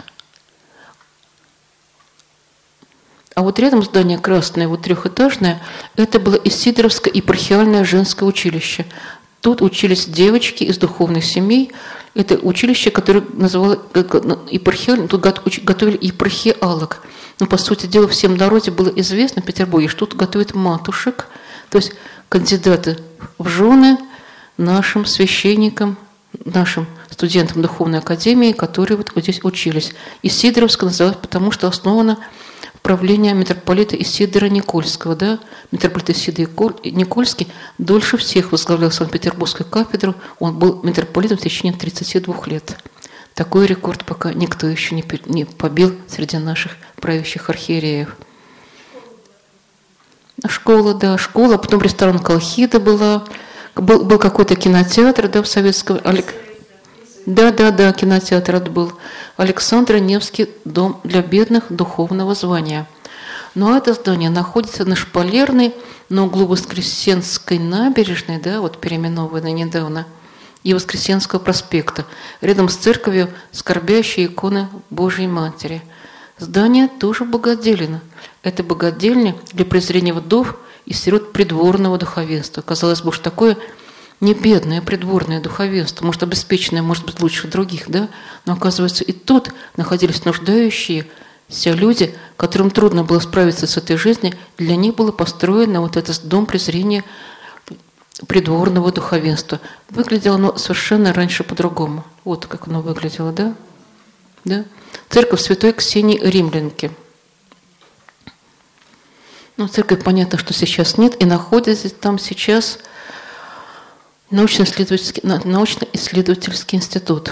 А вот рядом здание красное, вот трехэтажное, это было Исидоровское епархиальное женское училище. Тут учились девочки из духовных семей. Это училище, которое называлось епархиальное, тут готовили епархиалок. Но, по сути дела, всем народе было известно в Петербурге, что тут готовят матушек, то есть кандидаты в жены нашим священникам, нашим студентам Духовной Академии, которые вот здесь учились. Исидоровское называлось, потому что основано правление митрополита Исидора Никольского. Да? Митрополит Исидор Никольский дольше всех возглавлял Санкт-Петербургскую кафедру. Он был митрополитом в течение 32 лет. Такой рекорд пока никто еще не побил среди наших правящих архиереев. Школа, да, школа, потом ресторан Колхида была, был какой-то кинотеатр, да, в советском. Да, кинотеатр это был. Александр Невский дом для бедных духовного звания. Но это здание находится на Шпалерной, на углу Воскресенской набережной, да, вот переименованной недавно, и Воскресенского проспекта, рядом с церковью скорбящей иконы Божьей Матери. Здание тоже богоделено. Это богодельня для презрения вдов и сирот придворного духовенства. Казалось бы, что такое не бедное придворное духовенство, может, обеспеченное, может быть, лучше других, да? Но, оказывается, и тут находились нуждающиеся люди, которым трудно было справиться с этой жизнью. Для них было построено вот этот дом презрения придворного духовенства. Выглядело оно совершенно раньше по-другому. Вот как оно выглядело, да? Да? Церковь Святой Ксении Римлянки. — церковь, понятно, что сейчас нет, и находится там сейчас научно-исследовательский институт.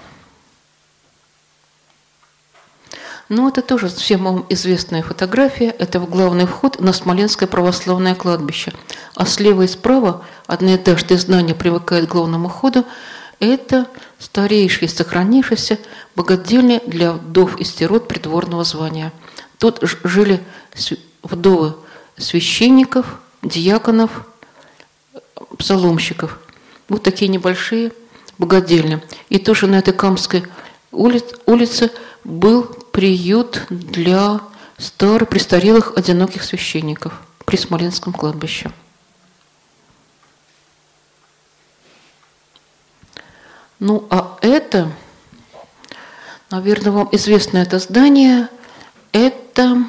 Ну, это тоже всем вам известная фотография. Это главный вход на Смоленское православное кладбище. А слева и справа одноэтажное здание примыкает к главному входу. Это старейшая сохранившаяся богадельня для вдов и сирот придворного звания. Тут жили вдовы священников, диаконов, псаломщиков. Вот такие небольшие богадельни. И тоже на этой Камской улице был приют для престарелых одиноких священников при Смоленском кладбище. Ну, а это, наверное, вам известно это здание, это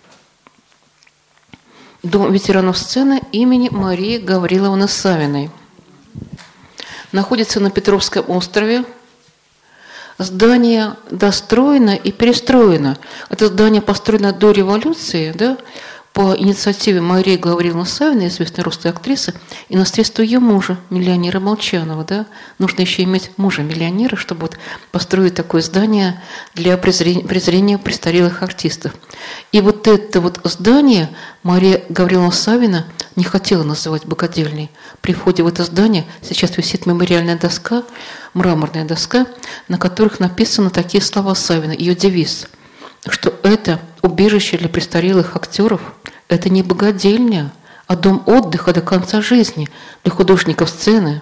Дом ветеранов сцены имени Марии Гавриловны Савиной. Находится на Петровском острове. Здание достроено и перестроено. Это здание построено до революции, да, по инициативе Марии Гавриловны Савиной, известной русской актрисы, и на средства ее мужа, миллионера Молчанова. Да. Нужно еще иметь мужа-миллионера, чтобы вот построить такое здание для презрения престарелых артистов. И вот это вот здание Мария Гавриловна Савина не хотела называть богадельней. При входе в это здание сейчас висит мемориальная доска, мраморная доска, на которых написаны такие слова Савина, ее девиз, что это убежище для престарелых актеров, это не богадельня, а дом отдыха до конца жизни для художников сцены.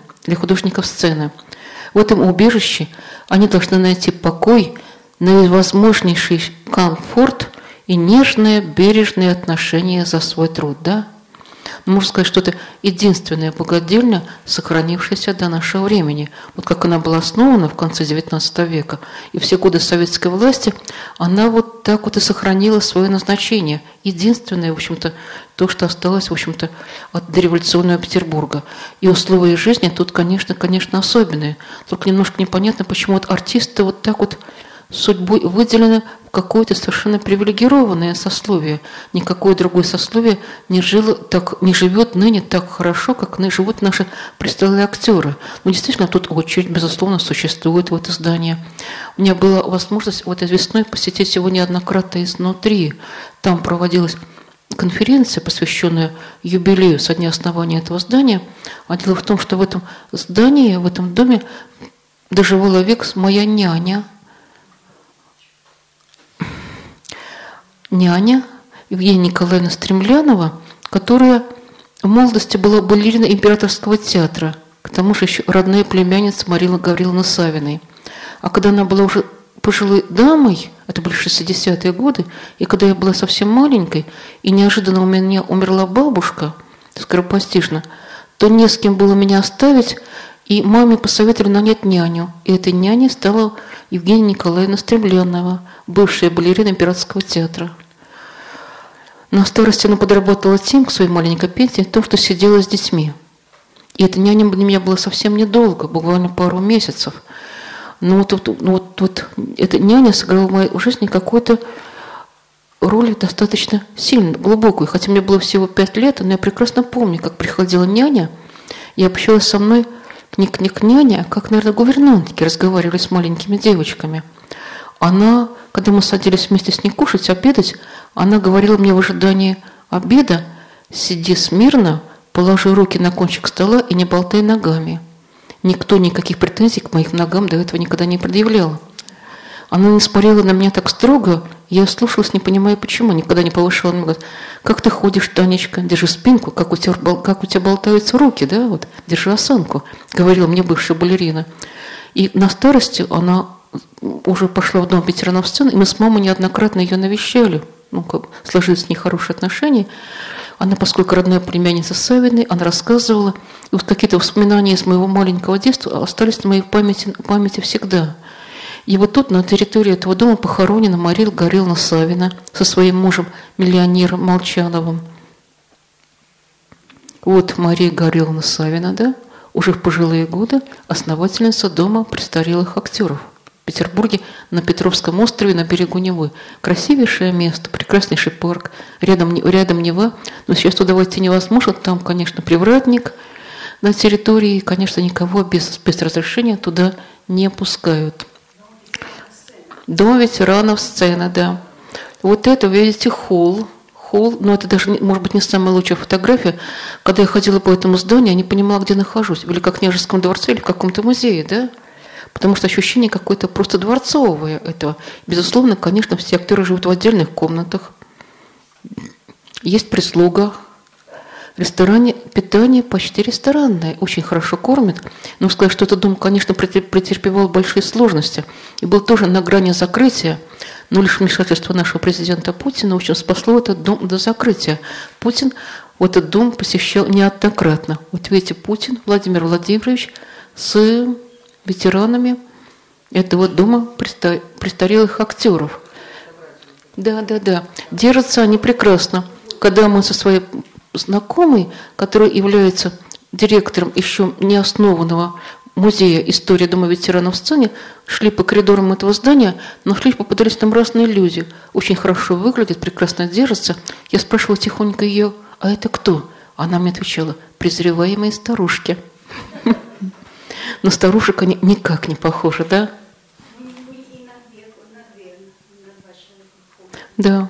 В этом убежище они должны найти покой, наивозможнейший комфорт и нежное, бережное отношение за свой труд. Да? Можно сказать, что это единственная богадельня, сохранившаяся до нашего времени. Вот как она была основана в конце XIX века, и все годы советской власти, она вот так вот и сохранила свое назначение. Единственное, в общем-то, то, что осталось, в общем-то, от дореволюционного Петербурга. И условия жизни тут, конечно, особенные. Только немножко непонятно, почему вот артисты вот так вот судьбой выделены в какое-то совершенно привилегированное сословие. Никакое другое сословие не живет ныне так хорошо, как живут наши престарелые актеры. Но действительно, тут очередь, безусловно, существует в это здание. У меня была возможность вот этой весной посетить его неоднократно изнутри. Там проводилась конференция, посвященная юбилею со дня основания этого здания. А дело в том, что в этом здании, в этом доме доживала век моя няня Евгения Николаевна Стремлянова, которая в молодости была балериной Императорского театра, к тому же еще родная племянница Марии Гавриловны Савиной. А когда она была уже пожилой дамой, это были 60-е годы, и когда я была совсем маленькой, и неожиданно у меня умерла бабушка, скоропостижно, то не с кем было меня оставить, и маме посоветовали нанять няню. И этой няней стала Евгения Николаевна Стремлянова, бывшая балерина Императорского театра. На старости она подработала тем, к своей маленькой пенсии, в том, что сидела с детьми. И эта няня для меня была совсем недолго, буквально пару месяцев. Но вот эта няня сыграла в моей жизни какую-то роль достаточно сильную, глубокую. Хотя мне было всего 5 лет, но я прекрасно помню, как приходила няня и общалась со мной не няня, а как, наверное, гувернантки разговаривали с маленькими девочками. Она, когда мы садились вместе с ней кушать, обедать, она говорила мне в ожидании обеда: сиди смирно, положи руки на кончик стола и не болтай ногами. Никто никаких претензий к моим ногам до этого никогда не предъявлял. Она не смотрела на меня так строго, я слушалась, не понимая почему, никогда не повышала. Она говорит: как ты ходишь, Танечка, держи спинку, как у тебя болтаются руки, да, вот, держи осанку, говорила мне бывшая балерина. И на старости она уже пошла в дом ветеранов сцены, и мы с мамой неоднократно ее навещали, сложились с ней хорошие отношения. Она, поскольку родная племянница Савиной, она рассказывала, и вот какие-то воспоминания из моего маленького детства остались на моей памяти всегда. И вот тут, на территории этого дома, похоронена Мария Гавриловна Савина со своим мужем, миллионером Молчановым. Вот Мария Гавриловна Савина, да, уже в пожилые годы основательница дома престарелых актеров в Петербурге на Петровском острове на берегу Невы. Красивейшее место, прекраснейший парк, рядом Нева, но сейчас туда войти невозможно, там, конечно, привратник, На территории, конечно, никого без разрешения туда не пускают. Дом ветеранов, сцена, да. Вот это, видите, холл, но это даже, может быть, не самая лучшая фотография. Когда я ходила по этому зданию, я не понимала, где нахожусь. Или как в княжеском дворце, или в каком-то музее, да? Потому что ощущение какое-то просто дворцовое этого. Безусловно, конечно, все актеры живут в отдельных комнатах. Есть прислуга. В ресторане питание почти ресторанное. Очень хорошо кормят. Но сказать, что этот дом, конечно, претерпевал большие сложности. И был тоже на грани закрытия. Но лишь вмешательство нашего президента Путина, в общем, спасло этот дом до закрытия. Путин этот дом посещал неоднократно. Вот видите, Путин, Владимир Владимирович, с ветеранами этого дома престарелых актеров. Да. Держатся они прекрасно. Когда мы со своей знакомой, который является директором еще не основанного музея истории Дома ветеранов в сцене, шли по коридорам этого здания, нашли, попадались там разные люди. Очень хорошо выглядят, прекрасно держатся. Я спрашивала тихонько ее, а это кто? Она мне отвечала, презреваемые старушки. На старушек они никак не похожи, да? Да.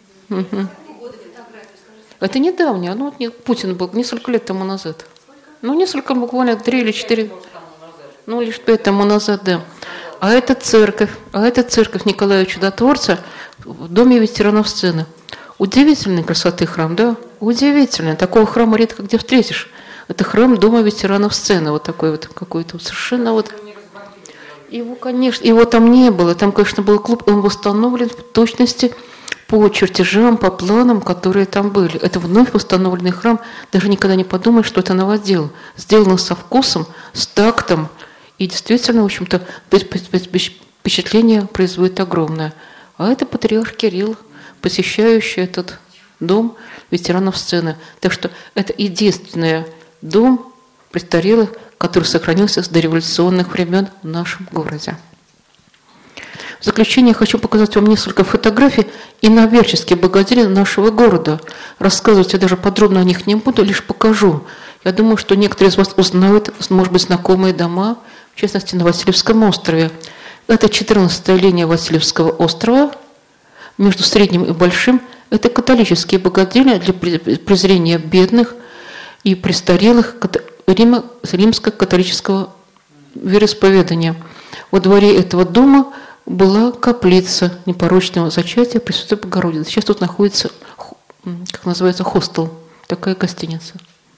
Это недавнее, Путин был несколько лет тому назад. Несколько, буквально 3 или 4, лишь 5 тому назад, да. А это церковь Николая Чудотворца в Доме ветеранов сцены. Удивительной красоты храм, да? Удивительный. Такого храма редко где встретишь. Это храм Дома ветеранов сцены, вот такой вот, какой-то совершенно вот. Его, конечно, его там не было. Там, конечно, был клуб, он восстановлен в точности по чертежам, по планам, которые там были. Это вновь восстановленный храм. Даже никогда не подумаешь, что это новодел. Сделано со вкусом, с тактом. И действительно, в общем-то, впечатление производит огромное. А это патриарх Кирилл, посещающий этот дом ветеранов сцены. Так что это единственный дом престарелых, который сохранился с дореволюционных времен в нашем городе. В заключение я хочу показать вам несколько фотографий иноверческих богадельни нашего города. Рассказывать я даже подробно о них не буду, лишь покажу. Я думаю, что некоторые из вас узнают, может быть, знакомые дома, в частности, на Васильевском острове. Это 14-я линия Васильевского острова. Между средним и большим – это католические богадельни для презрения бедных и престарелых римско-католического вероисповедания. Во дворе этого дома была каплица непорочного зачатия Пресвятой Богородицы. Сейчас тут находится, как называется, хостел, такая гостиница.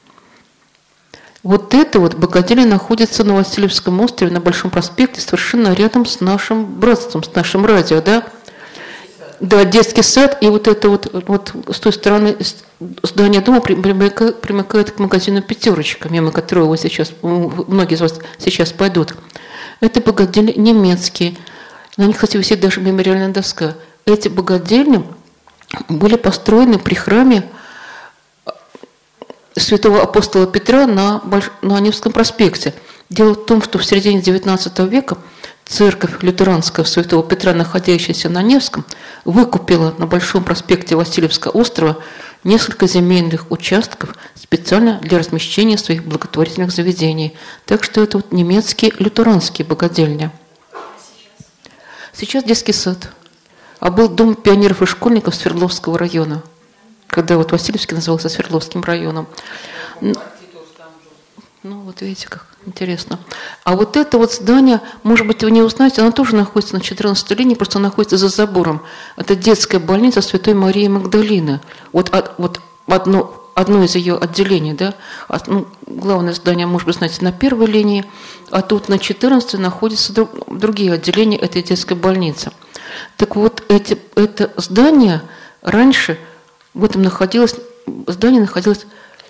Вот это вот богадельня находится на Васильевском острове, на Большом проспекте, совершенно рядом с нашим братством, с нашим радио, да? Да, детский сад, и вот это вот с той стороны здание дома примыкает к магазину «Пятерочка», мимо которого вы сейчас, многие из вас сейчас пойдут. Это богадельни немецкие. На них, кстати, висит даже мемориальная доска. Эти богадельни были построены при храме святого апостола Петра на Невском проспекте. Дело в том, что в середине XIX века церковь лютеранская святого Петра, находящаяся на Невском, выкупила на Большом проспекте Васильевского острова несколько земельных участков специально для размещения своих благотворительных заведений. Так что это вот немецкие лютеранские богадельни. Сейчас детский сад. А был дом пионеров и школьников Свердловского района, когда вот Васильевский назывался Свердловским районом. Вот видите, как интересно. А вот это вот здание, может быть, вы не узнаете, оно тоже находится на 14-й линии, просто находится за забором. Это детская больница Святой Марии Магдалины. Вот одно из ее отделений, да. Главное здание, может быть, знаете, на 1-й линии, а тут на 14-й находятся другие отделения этой детской больницы. Так вот, это здание раньше, в этом здание находилось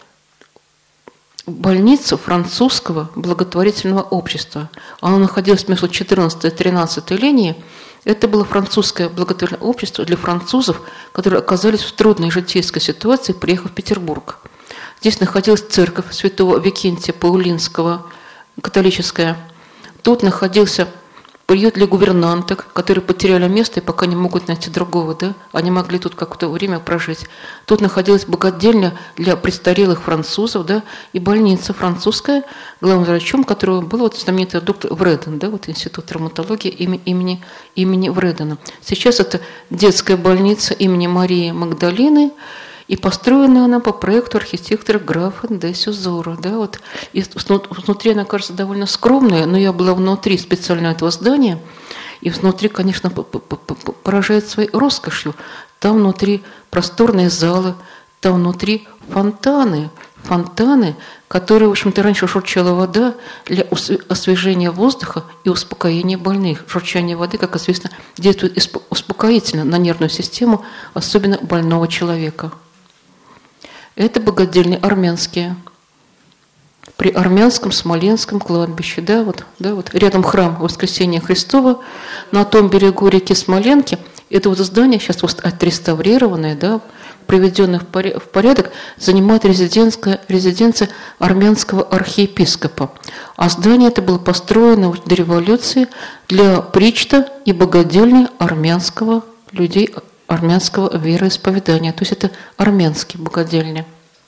больница французского благотворительного общества. Оно находилось между 14 и 13 линией. Это было французское благотворительное общество для французов, которые оказались в трудной житейской ситуации, приехав в Петербург. Здесь находилась церковь святого Викентия Паулинского, католическая. Тут находился приют для гувернанток, которые потеряли место и пока не могут найти другого, да, они могли тут какое-то время прожить. Тут находилась богадельня для престарелых французов, да, и больница французская, главным врачом которого был вот знаменитый доктор Вреден, да, вот институт травматологии имени Вредена. Сейчас это детская больница имени Марии Магдалины, и построена она по проекту архитектора графа де Сюзора. Да, вот. И внутри она кажется довольно скромная, но я была внутри специально этого здания, и внутри, конечно, поражает своей роскошью. Там внутри просторные залы, там внутри фонтаны, которые, в общем-то, раньше журчала вода для освежения воздуха и успокоения больных. Журчание воды, как известно, действует успокоительно на нервную систему, особенно больного человека. Это богадельни армянские. При армянском Смоленском кладбище, да, вот рядом храм Воскресения Христова, на том берегу реки Смоленки. Это вот здание, сейчас отреставрированное, да, приведенное в порядок, занимает резиденция армянского архиепископа. А здание это было построено до революции для причта и богадельни людей армянского вероисповедания. То есть это армянские богадельни.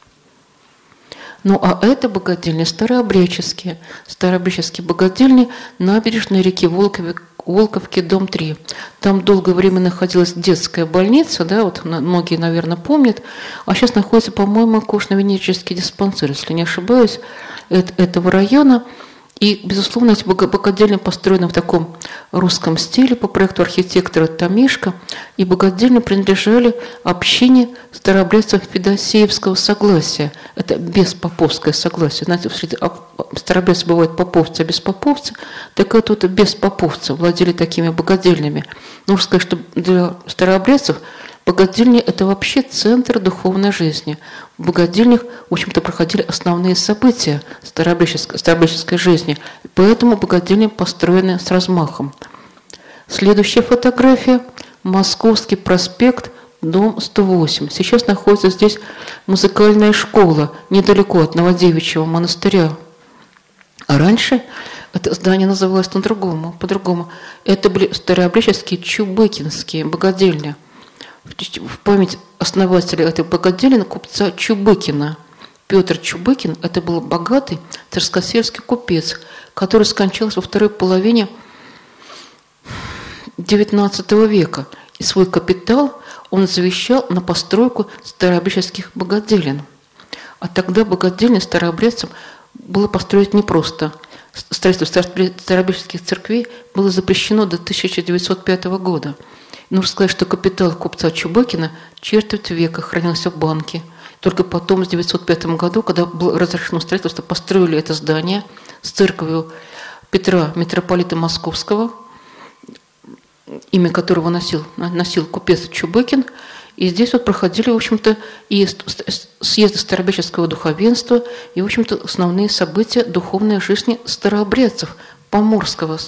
Ну а это богадельни старообрядческие богадельни набережной реки Волковки, дом 3. Там долгое время находилась детская больница, да, вот многие, наверное, помнят, а сейчас находится, по-моему, кожно-венерический диспансер, если не ошибаюсь, этого района. И, безусловно, эти богадельни построены в таком русском стиле по проекту архитектора Томишко, и богадельни принадлежали общине старообрядцев Федосеевского согласия. Это беспоповское согласие. Знаете, среди старообрядцев бывают поповцы, а беспоповцы, так это вот беспоповцы владели такими богадельнями. Нужно сказать, что для старообрядцев богадельни – это вообще центр духовной жизни. В богадельнях, в общем-то, проходили основные события старообрядческой жизни. Поэтому богадельни построены с размахом. Следующая фотография – Московский проспект, дом 108. Сейчас находится здесь музыкальная школа, недалеко от Новодевичьего монастыря. А раньше это здание называлось по-другому. Это были старообрядческие чубыкинские богадельни. В память основателя этой богадельни купца Чубыкина. Петр Чубыкин – это был богатый царскосельский купец, который скончался во второй половине XIX века. И свой капитал он завещал на постройку старообрядческих богадельен. А тогда богадельни старообрядцам было построить непросто. Строительство старообрядческих церквей было запрещено до 1905 года. Нужно сказать, что капитал купца Чубыкина четверть века хранился в банке. Только потом, в 1905 году, когда было разрешено строительство, построили это здание с церковью Петра, митрополита Московского, имя которого носил купец Чубыкин. И здесь вот проходили, в общем-то, и съезды старообрядческого духовенства, и, в общем-то, основные события духовной жизни старообрядцев Поморского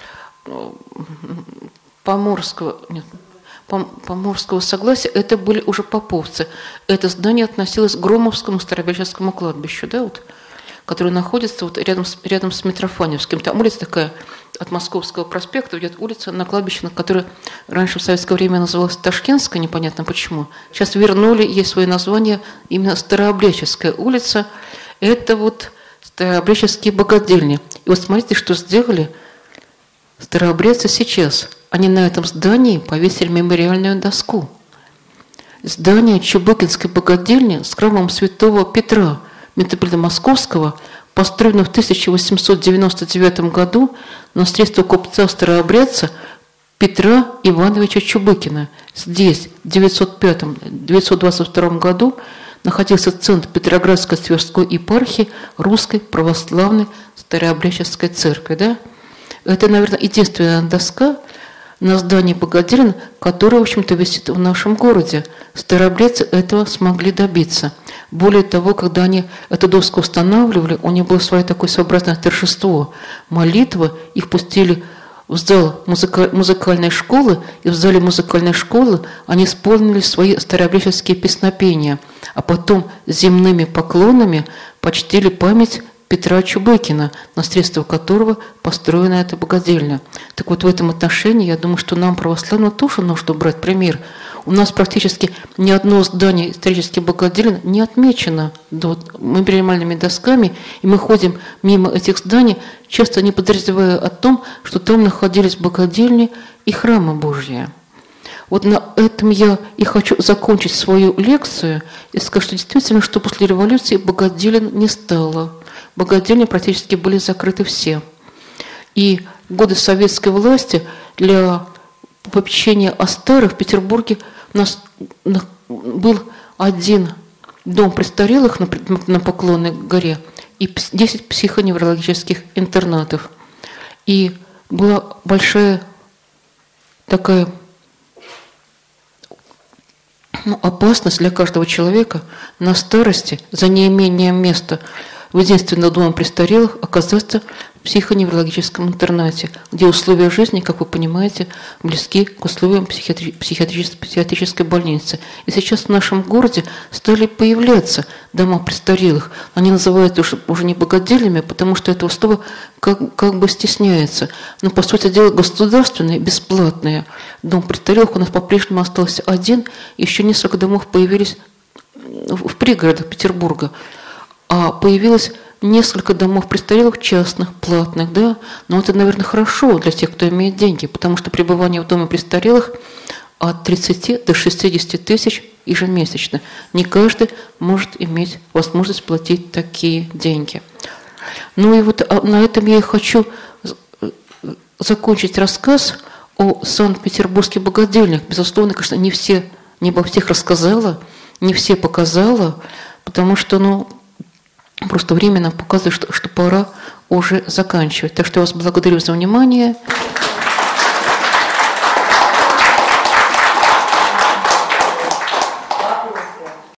согласия. Это были уже поповцы. Это здание относилось к Громовскому старообрядческому кладбищу, да, вот, которое находится вот рядом с Митрофаневским. Там улица такая, от Московского проспекта идет улица на кладбище, которая раньше в советское время называлась Ташкентская, непонятно почему. Сейчас вернули ей свое название именно Старообрядческая улица. Это вот старообрядческие богадельни. И вот смотрите, что сделали старообрядцы сейчас. Они на этом здании повесили мемориальную доску. Здание Чубыкинской богадельни с храмом святого Петра, митрополита Московского, построено в 1899 году на средства купца-старообрядца Петра Ивановича Чубыкина. Здесь в 922 году находился центр Петроградской Тверской епархии Русской Православной Старообрядческой Церкви. Да? Это, наверное, единственная доска на здании богадельни, которая, в общем-то, висит в нашем городе. Старообрядцы этого смогли добиться. Более того, когда они эту доску устанавливали, у них было свое такое своеобразное торжество. Молитва, их пустили в зал музыкальной школы, и в зале музыкальной школы они исполнили свои старообрядческие песнопения, а потом земными поклонами почтили память Петра Чубыкина, на средства которого построена эта богадельня. Так вот, в этом отношении, я думаю, что нам, православным, тоже нужно брать пример. У нас практически ни одно здание исторических богадельн не отмечено мемориальными досками, и мы ходим мимо этих зданий, часто не подозревая о том, что там находились богадельни и храмы Божьи. Вот на этом я и хочу закончить свою лекцию и сказать, что действительно, что после революции богадельн не стало. Богадельни практически были закрыты все. И в годы советской власти для попечения о старых в Петербурге у нас был один дом престарелых на Поклонной горе и 10 психоневрологических интернатов. И была большая такая опасность для каждого человека на старости за неимением места в единственном доме престарелых оказаться в психоневрологическом интернате, где условия жизни, как вы понимаете, близки к условиям психиатрической больницы. И сейчас в нашем городе стали появляться дома престарелых. Они называют уже не богадельнями, потому что это слово как бы стесняется. Но, по сути дела, государственные, бесплатные. Дом престарелых у нас по-прежнему остался один, еще несколько домов появились в пригородах Петербурга. А появилось несколько домов престарелых частных, платных, да, но это, наверное, хорошо для тех, кто имеет деньги, потому что пребывание в доме престарелых от 30 до 60 тысяч ежемесячно. Не каждый может иметь возможность платить такие деньги. Ну и вот на этом я и хочу закончить рассказ о Санкт-Петербургских богадельнях. Безусловно, конечно, не обо всех рассказала, не все показала, потому что, просто время нам показывает, что пора уже заканчивать. Так что я вас благодарю за внимание.